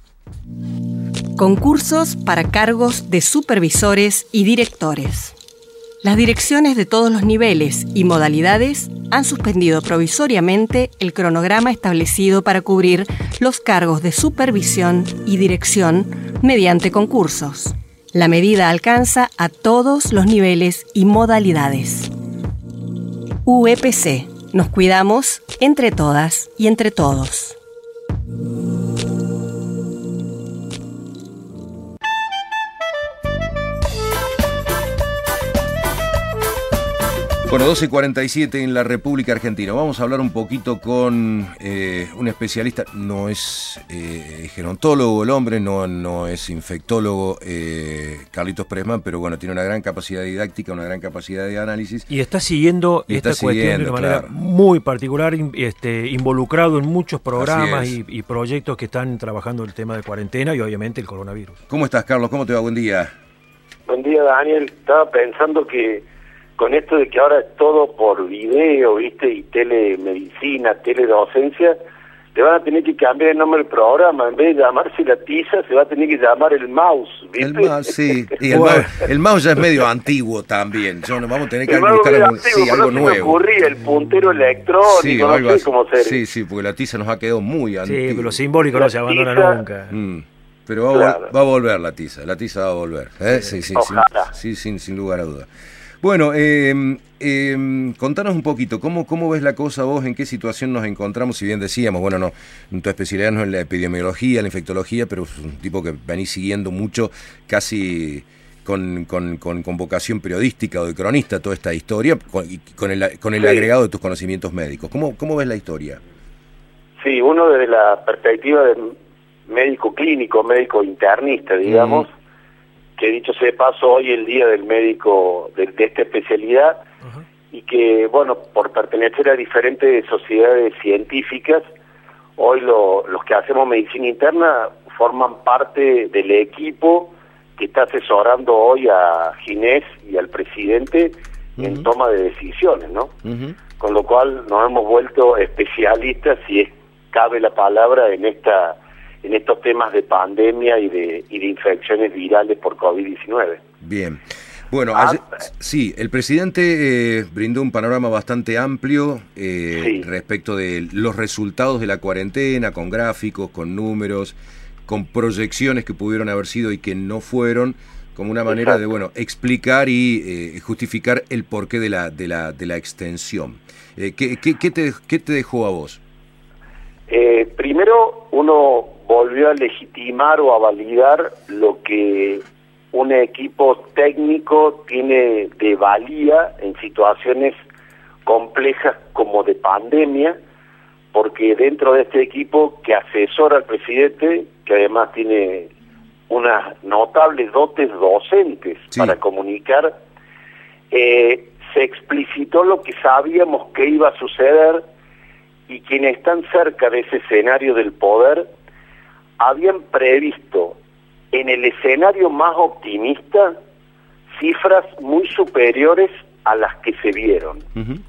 Concursos para cargos de supervisores y directores. Las direcciones de todos los niveles y modalidades han suspendido provisoriamente el cronograma establecido para cubrir los cargos de supervisión y dirección mediante concursos. La medida alcanza a todos los niveles y modalidades. U E P C. Nos cuidamos entre todas y entre todos. Bueno, doce cuarenta y siete en la República Argentina. Vamos a hablar un poquito con eh, un especialista. No es eh, gerontólogo el hombre, no, no es infectólogo, eh, Carlitos Presman, pero bueno, tiene una gran capacidad didáctica, una gran capacidad de análisis. Y está siguiendo y esta está cuestión siguiendo, de una manera claro. muy particular, este, involucrado en muchos programas y, y proyectos que están trabajando el tema de cuarentena y obviamente el coronavirus. ¿Cómo estás, Carlos? ¿Cómo te va? Buen día. Buen día, Daniel. Estaba pensando que con esto de que ahora es todo por video, ¿viste? Y telemedicina, teledocencia, le van a tener que cambiar el nombre del programa. En vez de llamarse La Tiza, se va a tener que llamar El Mouse, ¿viste? El Mouse, sí. Y el, mouse, el Mouse ya es medio antiguo también. Yo, nos vamos a tener que el buscar algo, antiguo, sí, algo no nuevo. Se me ocurría el puntero electrónico, sí, no algo sé así. cómo ser. Sí, sí, porque La Tiza nos ha quedado muy antiguo. Sí, pero lo simbólico La no se abandona tiza, nunca. Mm. Pero va, claro. va a volver La Tiza, La Tiza va a volver. ¿eh? Sí, sí, Ojalá. sí, sí, sin, sin lugar a duda. Bueno, eh, eh, contanos un poquito, ¿cómo, ¿cómo ves la cosa vos? ¿En qué situación nos encontramos? Si bien decíamos, bueno, no, tu especialidad no es la epidemiología, la infectología, pero es un tipo que venís siguiendo mucho, casi con, con, con, con vocación periodística o de cronista, toda esta historia, con, y con el, con el sí. agregado de tus conocimientos médicos. ¿Cómo, ¿Cómo ves la historia? Sí, uno desde la perspectiva de médico clínico, médico internista, digamos, mm. que dicho sea de paso, hoy el día del médico de, de esta especialidad, uh-huh. y que, bueno, por pertenecer a diferentes sociedades científicas, hoy lo, los que hacemos medicina interna forman parte del equipo que está asesorando hoy a Ginés y al presidente uh-huh. en toma de decisiones, ¿no? Uh-huh. Con lo cual nos hemos vuelto especialistas, si es, cabe la palabra, en esta en estos temas de pandemia y de, y de infecciones virales por COVID diecinueve. Bien. Bueno, Ah, ayer- sí, el presidente eh, brindó un panorama bastante amplio eh, Sí. respecto de los resultados de la cuarentena, con gráficos, con números, con proyecciones que pudieron haber sido y que no fueron, como una manera Exacto. de, bueno, explicar y eh, justificar el porqué de la de la de la extensión. Eh, ¿qué, qué, qué te, ¿Qué te dejó a vos? Eh, primero, uno volvió a legitimar o a validar lo que un equipo técnico tiene de valía en situaciones complejas como de pandemia, porque dentro de este equipo que asesora al presidente, que además tiene unas notables dotes docentes Sí. para comunicar, eh, se explicitó lo que sabíamos que iba a suceder, y quienes están cerca de ese escenario del poder habían previsto en el escenario más optimista cifras muy superiores a las que se vieron. Uh-huh.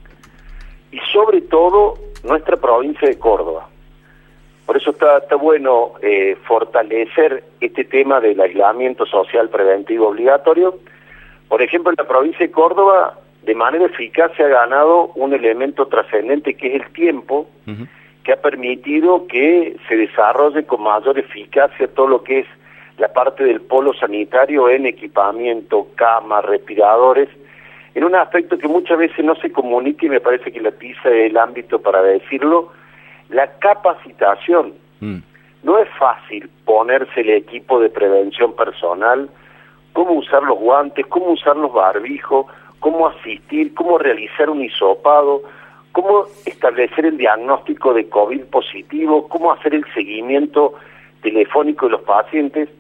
Y sobre todo nuestra provincia de Córdoba. Por eso está, está bueno eh, fortalecer este tema del aislamiento social preventivo obligatorio. Por ejemplo, en la provincia de Córdoba, de manera eficaz se ha ganado un elemento trascendente que es el tiempo, Uh-huh. que ha permitido que se desarrolle con mayor eficacia todo lo que es la parte del polo sanitario en equipamiento, camas, respiradores, en un aspecto que muchas veces no se comunica, y me parece que la T I S A es el ámbito para decirlo, la capacitación. Mm. No es fácil ponerse el equipo de prevención personal, cómo usar los guantes, cómo usar los barbijos, cómo asistir, cómo realizar un hisopado, cómo establecer el diagnóstico de COVID positivo, cómo hacer el seguimiento telefónico de los pacientes.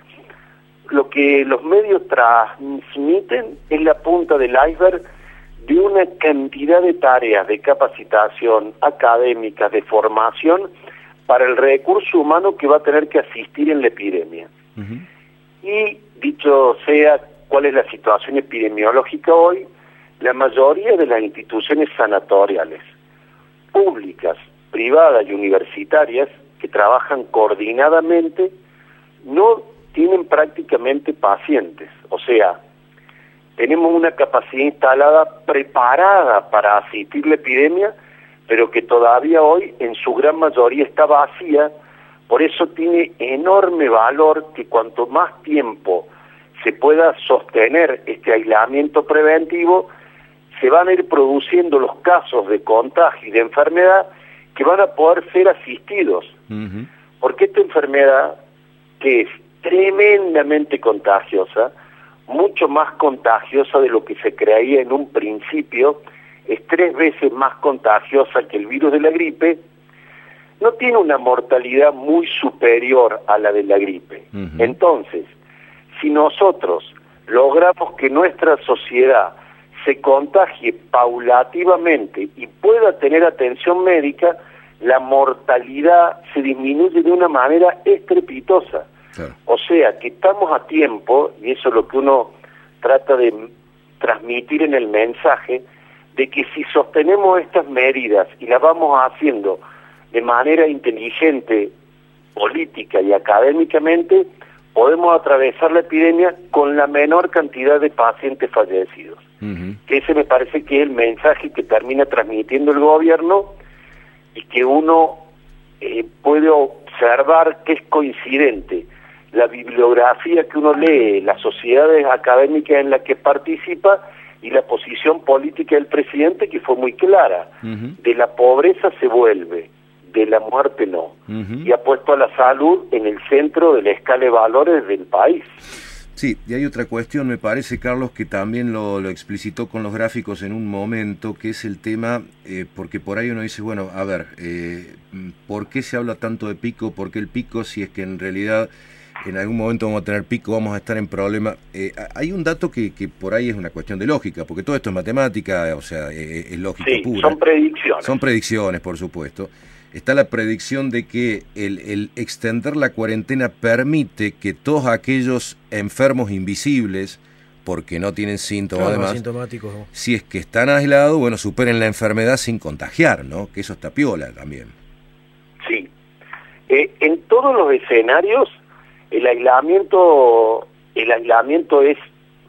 Lo que los medios transmiten es la punta del iceberg de una cantidad de tareas de capacitación académica, de formación para el recurso humano que va a tener que asistir en la epidemia. Uh-huh. Y dicho sea cuál es la situación epidemiológica hoy, la mayoría de las instituciones sanatoriales, públicas, privadas y universitarias, que trabajan coordinadamente, no tienen prácticamente pacientes. O sea, tenemos una capacidad instalada preparada para asistir la epidemia, pero que todavía hoy en su gran mayoría está vacía. Por eso tiene enorme valor que cuanto más tiempo se pueda sostener este aislamiento preventivo, se van a ir produciendo los casos de contagio y de enfermedad que van a poder ser asistidos. Uh-huh. Porque esta enfermedad, que es tremendamente contagiosa, mucho más contagiosa de lo que se creía en un principio, es tres veces más contagiosa que el virus de la gripe, no tiene una mortalidad muy superior a la de la gripe. Uh-huh. Entonces, si nosotros logramos que nuestra sociedad se contagie paulativamente y pueda tener atención médica, la mortalidad se disminuye de una manera estrepitosa. Claro. O sea, que estamos a tiempo, y eso es lo que uno trata de transmitir en el mensaje, de que si sostenemos estas medidas y las vamos haciendo de manera inteligente, política y académicamente, podemos atravesar la epidemia con la menor cantidad de pacientes fallecidos. Uh-huh. Que ese me parece que es el mensaje que termina transmitiendo el gobierno, y que uno eh, puede observar que es coincidente la bibliografía que uno lee, las sociedades académicas en las que participa, y la posición política del presidente, que fue muy clara. Uh-huh. De la pobreza se vuelve, de la muerte no. Uh-huh. Y ha puesto a la salud en el centro de la escala de valores del país. Sí, y hay otra cuestión, me parece, Carlos, que también lo, lo explicitó con los gráficos en un momento, que es el tema, eh, porque por ahí uno dice, bueno, a ver, eh, ¿por qué se habla tanto de pico? ¿Por qué el pico? Si es que en realidad en algún momento vamos a tener pico, vamos a estar en problema. Eh, hay un dato que, que por ahí es una cuestión de lógica, porque todo esto es matemática, o sea, eh, es lógica Sí, pura. son predicciones. Son predicciones, por supuesto. Está la predicción de que el, el extender la cuarentena permite que todos aquellos enfermos invisibles, porque no tienen síntomas Claro, además, asintomáticos, ¿no? si es que están aislados, bueno, superen la enfermedad sin contagiar, ¿no? Que eso está piola también. Sí. Eh, en todos los escenarios, el aislamiento, el aislamiento es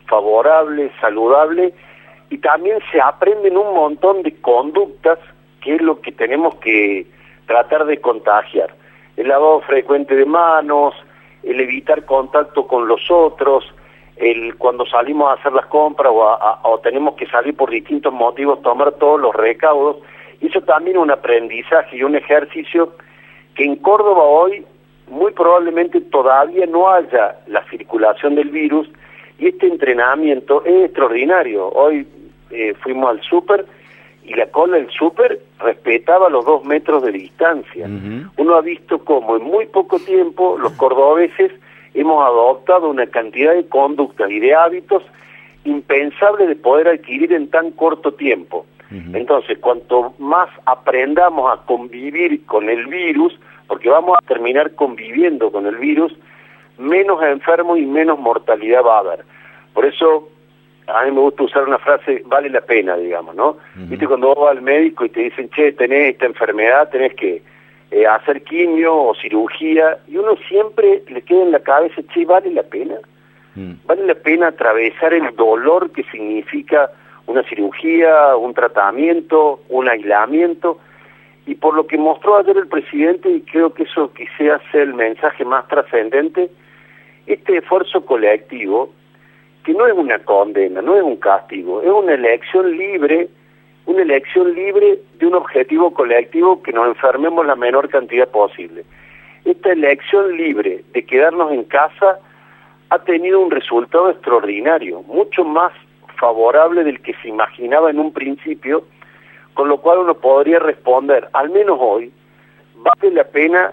favorable, saludable, y también se aprenden un montón de conductas que es lo que tenemos que tratar de contagiar. El lavado frecuente de manos, el evitar contacto con los otros, el cuando salimos a hacer las compras o, a, a, o tenemos que salir por distintos motivos, tomar todos los recaudos. Y eso también es un aprendizaje y un ejercicio que en Córdoba hoy muy probablemente todavía no haya la circulación del virus, y este entrenamiento es extraordinario. Hoy eh, fuimos al súper y la cola del súper respetaba los dos metros de distancia. Uh-huh. Uno ha visto cómo en muy poco tiempo los cordobeses hemos adoptado una cantidad de conductas y de hábitos impensables de poder adquirir en tan corto tiempo. Uh-huh. Entonces, cuanto más aprendamos a convivir con el virus, porque vamos a terminar conviviendo con el virus, menos enfermos y menos mortalidad va a haber. Por eso, a mí me gusta usar una frase, vale la pena, digamos, ¿no? Uh-huh. Viste, cuando vos vas al médico y te dicen, che, tenés esta enfermedad, tenés que eh, hacer quimio o cirugía, y uno siempre le queda en la cabeza, che, ¿vale la pena? Uh-huh. ¿Vale la pena atravesar el dolor que significa una cirugía, un tratamiento, un aislamiento? Y por lo que mostró ayer el presidente, y creo que eso quizás sea el mensaje más trascendente, este esfuerzo colectivo, que no es una condena, no es un castigo, es una elección libre, una elección libre de un objetivo colectivo, que nos enfermemos la menor cantidad posible. Esta elección libre de quedarnos en casa ha tenido un resultado extraordinario, mucho más favorable del que se imaginaba en un principio, con lo cual uno podría responder, al menos hoy, vale la pena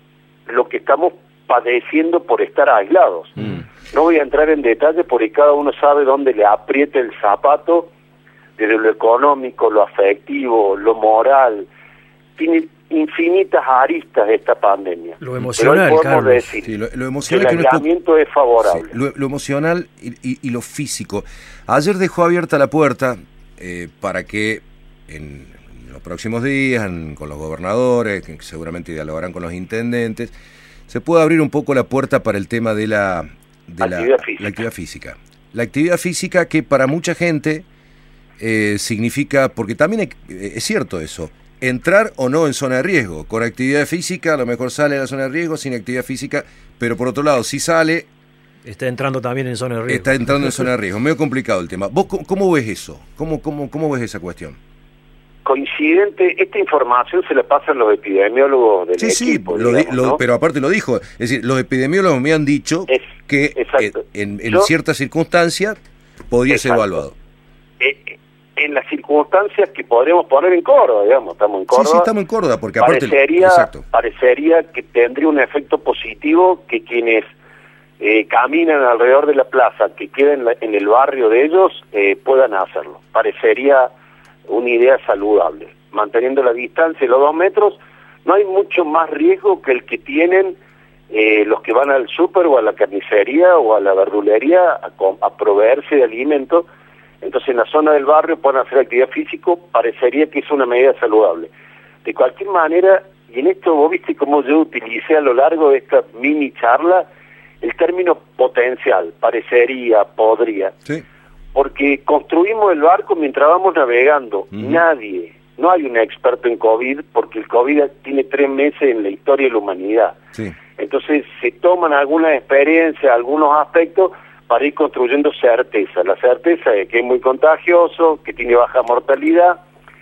lo que estamos padeciendo por estar aislados. Mm. No voy a entrar en detalle porque cada uno sabe dónde le aprieta el zapato, desde lo económico, lo afectivo, lo moral. Tiene infinitas aristas esta pandemia. Lo emocional, Carlos. Decir sí, lo, lo emocional que el aislamiento es favorable. Sí, lo, lo emocional y, y, y lo físico. Ayer dejó abierta la puerta eh, para que en los próximos días, en, con los gobernadores, que seguramente dialogarán con los intendentes, se puede abrir un poco la puerta para el tema de la, de actividad, la, física. la actividad física. La actividad física que para mucha gente eh, significa, porque también es, es cierto eso, entrar o no en zona de riesgo. Con actividad física a lo mejor sale de la zona de riesgo, sin actividad física, pero por otro lado, si sale... Está entrando también en zona de riesgo. Está entrando en zona de riesgo, medio complicado el tema. ¿Vos cómo, cómo ves eso? ¿Cómo, cómo, cómo ves esa cuestión? Coincidente, esta información se la pasan los epidemiólogos del sí, equipo. Sí, lo digamos, lo, ¿no? Pero aparte lo dijo, es decir, los epidemiólogos me han dicho es, que eh, en, en Yo, ciertas circunstancias podría exacto. ser evaluado. Eh, en las circunstancias que podríamos poner en Córdoba, digamos, estamos en Córdoba. Sí, sí, estamos en Córdoba, porque aparte... Parecería, exacto. parecería que tendría un efecto positivo que quienes eh, caminan alrededor de la plaza, que queden en, en el barrio de ellos, eh, puedan hacerlo. Parecería una idea saludable. Manteniendo la distancia de los dos metros, no hay mucho más riesgo que el que tienen eh, los que van al súper o a la carnicería o a la verdulería a, a proveerse de alimentos. Entonces en la zona del barrio pueden hacer actividad física, parecería que es una medida saludable. De cualquier manera, y en esto vos viste cómo yo utilicé a lo largo de esta mini charla el término potencial, parecería, podría. Sí. Porque construimos el barco mientras vamos navegando. Uh-huh. Nadie, no hay un experto en COVID, porque el COVID tiene tres meses en la historia de la humanidad. Sí. Entonces se toman algunas experiencias, algunos aspectos, para ir construyendo certeza. La certeza es que es muy contagioso, que tiene baja mortalidad,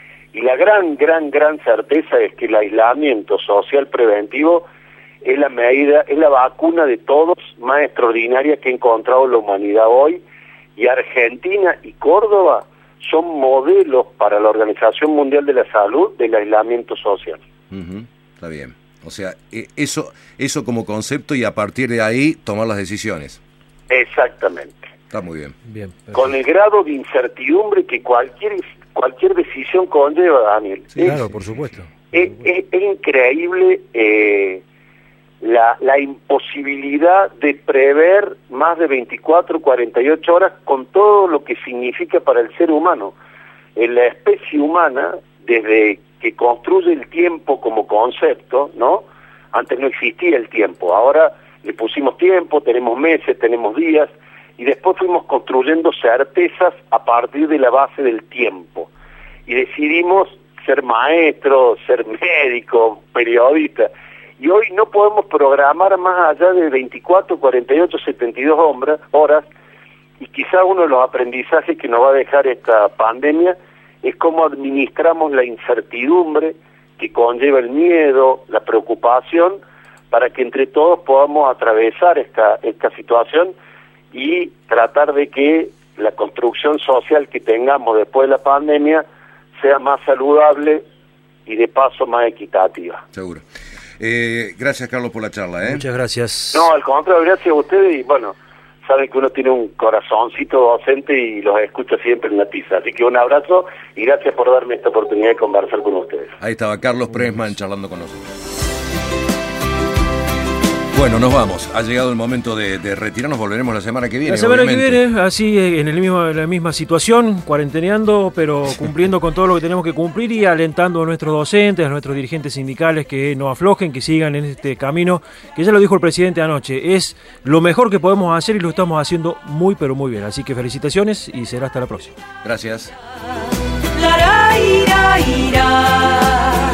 y la gran, gran, gran certeza es que el aislamiento social preventivo es la medida, es la vacuna de todos más extraordinaria que ha encontrado la humanidad hoy, y Argentina y Córdoba son modelos para la Organización Mundial de la Salud del aislamiento social. Uh-huh. Está bien. O sea, eso, eso como concepto, y a partir de ahí tomar las decisiones. Exactamente. Está muy bien. Bien, con el grado de incertidumbre que cualquier cualquier decisión conlleva, Daniel. Sí, es, claro, por supuesto. Es, es, es increíble eh, la, la imposibilidad de prever más de veinticuatro, cuarenta y ocho horas con todo lo que significa para el ser humano. En la especie humana, desde que construye el tiempo como concepto, ¿no? Antes no existía el tiempo, ahora le pusimos tiempo, tenemos meses, tenemos días, y después fuimos construyendo certezas a partir de la base del tiempo. Y decidimos ser maestros, ser médicos, periodistas. Y hoy no podemos programar más allá de veinticuatro, cuarenta y ocho, setenta y dos horas, y quizá uno de los aprendizajes que nos va a dejar esta pandemia es cómo administramos la incertidumbre que conlleva el miedo, la preocupación, para que entre todos podamos atravesar esta, esta situación y tratar de que la construcción social que tengamos después de la pandemia sea más saludable y de paso más equitativa. Seguro. Eh, gracias, Carlos, por la charla. ¿eh? Muchas gracias. No, al contrario, gracias a ustedes y bueno, saben que uno tiene un corazoncito docente y los escucha siempre en la tiza. Así que un abrazo y gracias por darme esta oportunidad de conversar con ustedes. Ahí estaba Carlos Pressman charlando con nosotros. Bueno, nos vamos. Ha llegado el momento de, de retirarnos. Volveremos la semana que viene. La semana obviamente. que viene, así en el mismo, la misma situación, cuarenteneando, pero cumpliendo con todo lo que tenemos que cumplir y alentando a nuestros docentes, a nuestros dirigentes sindicales que no aflojen, que sigan en este camino, que ya lo dijo el presidente anoche. Es lo mejor que podemos hacer y lo estamos haciendo muy, pero muy bien. Así que felicitaciones y será hasta la próxima. Gracias. La, la, ira, ira.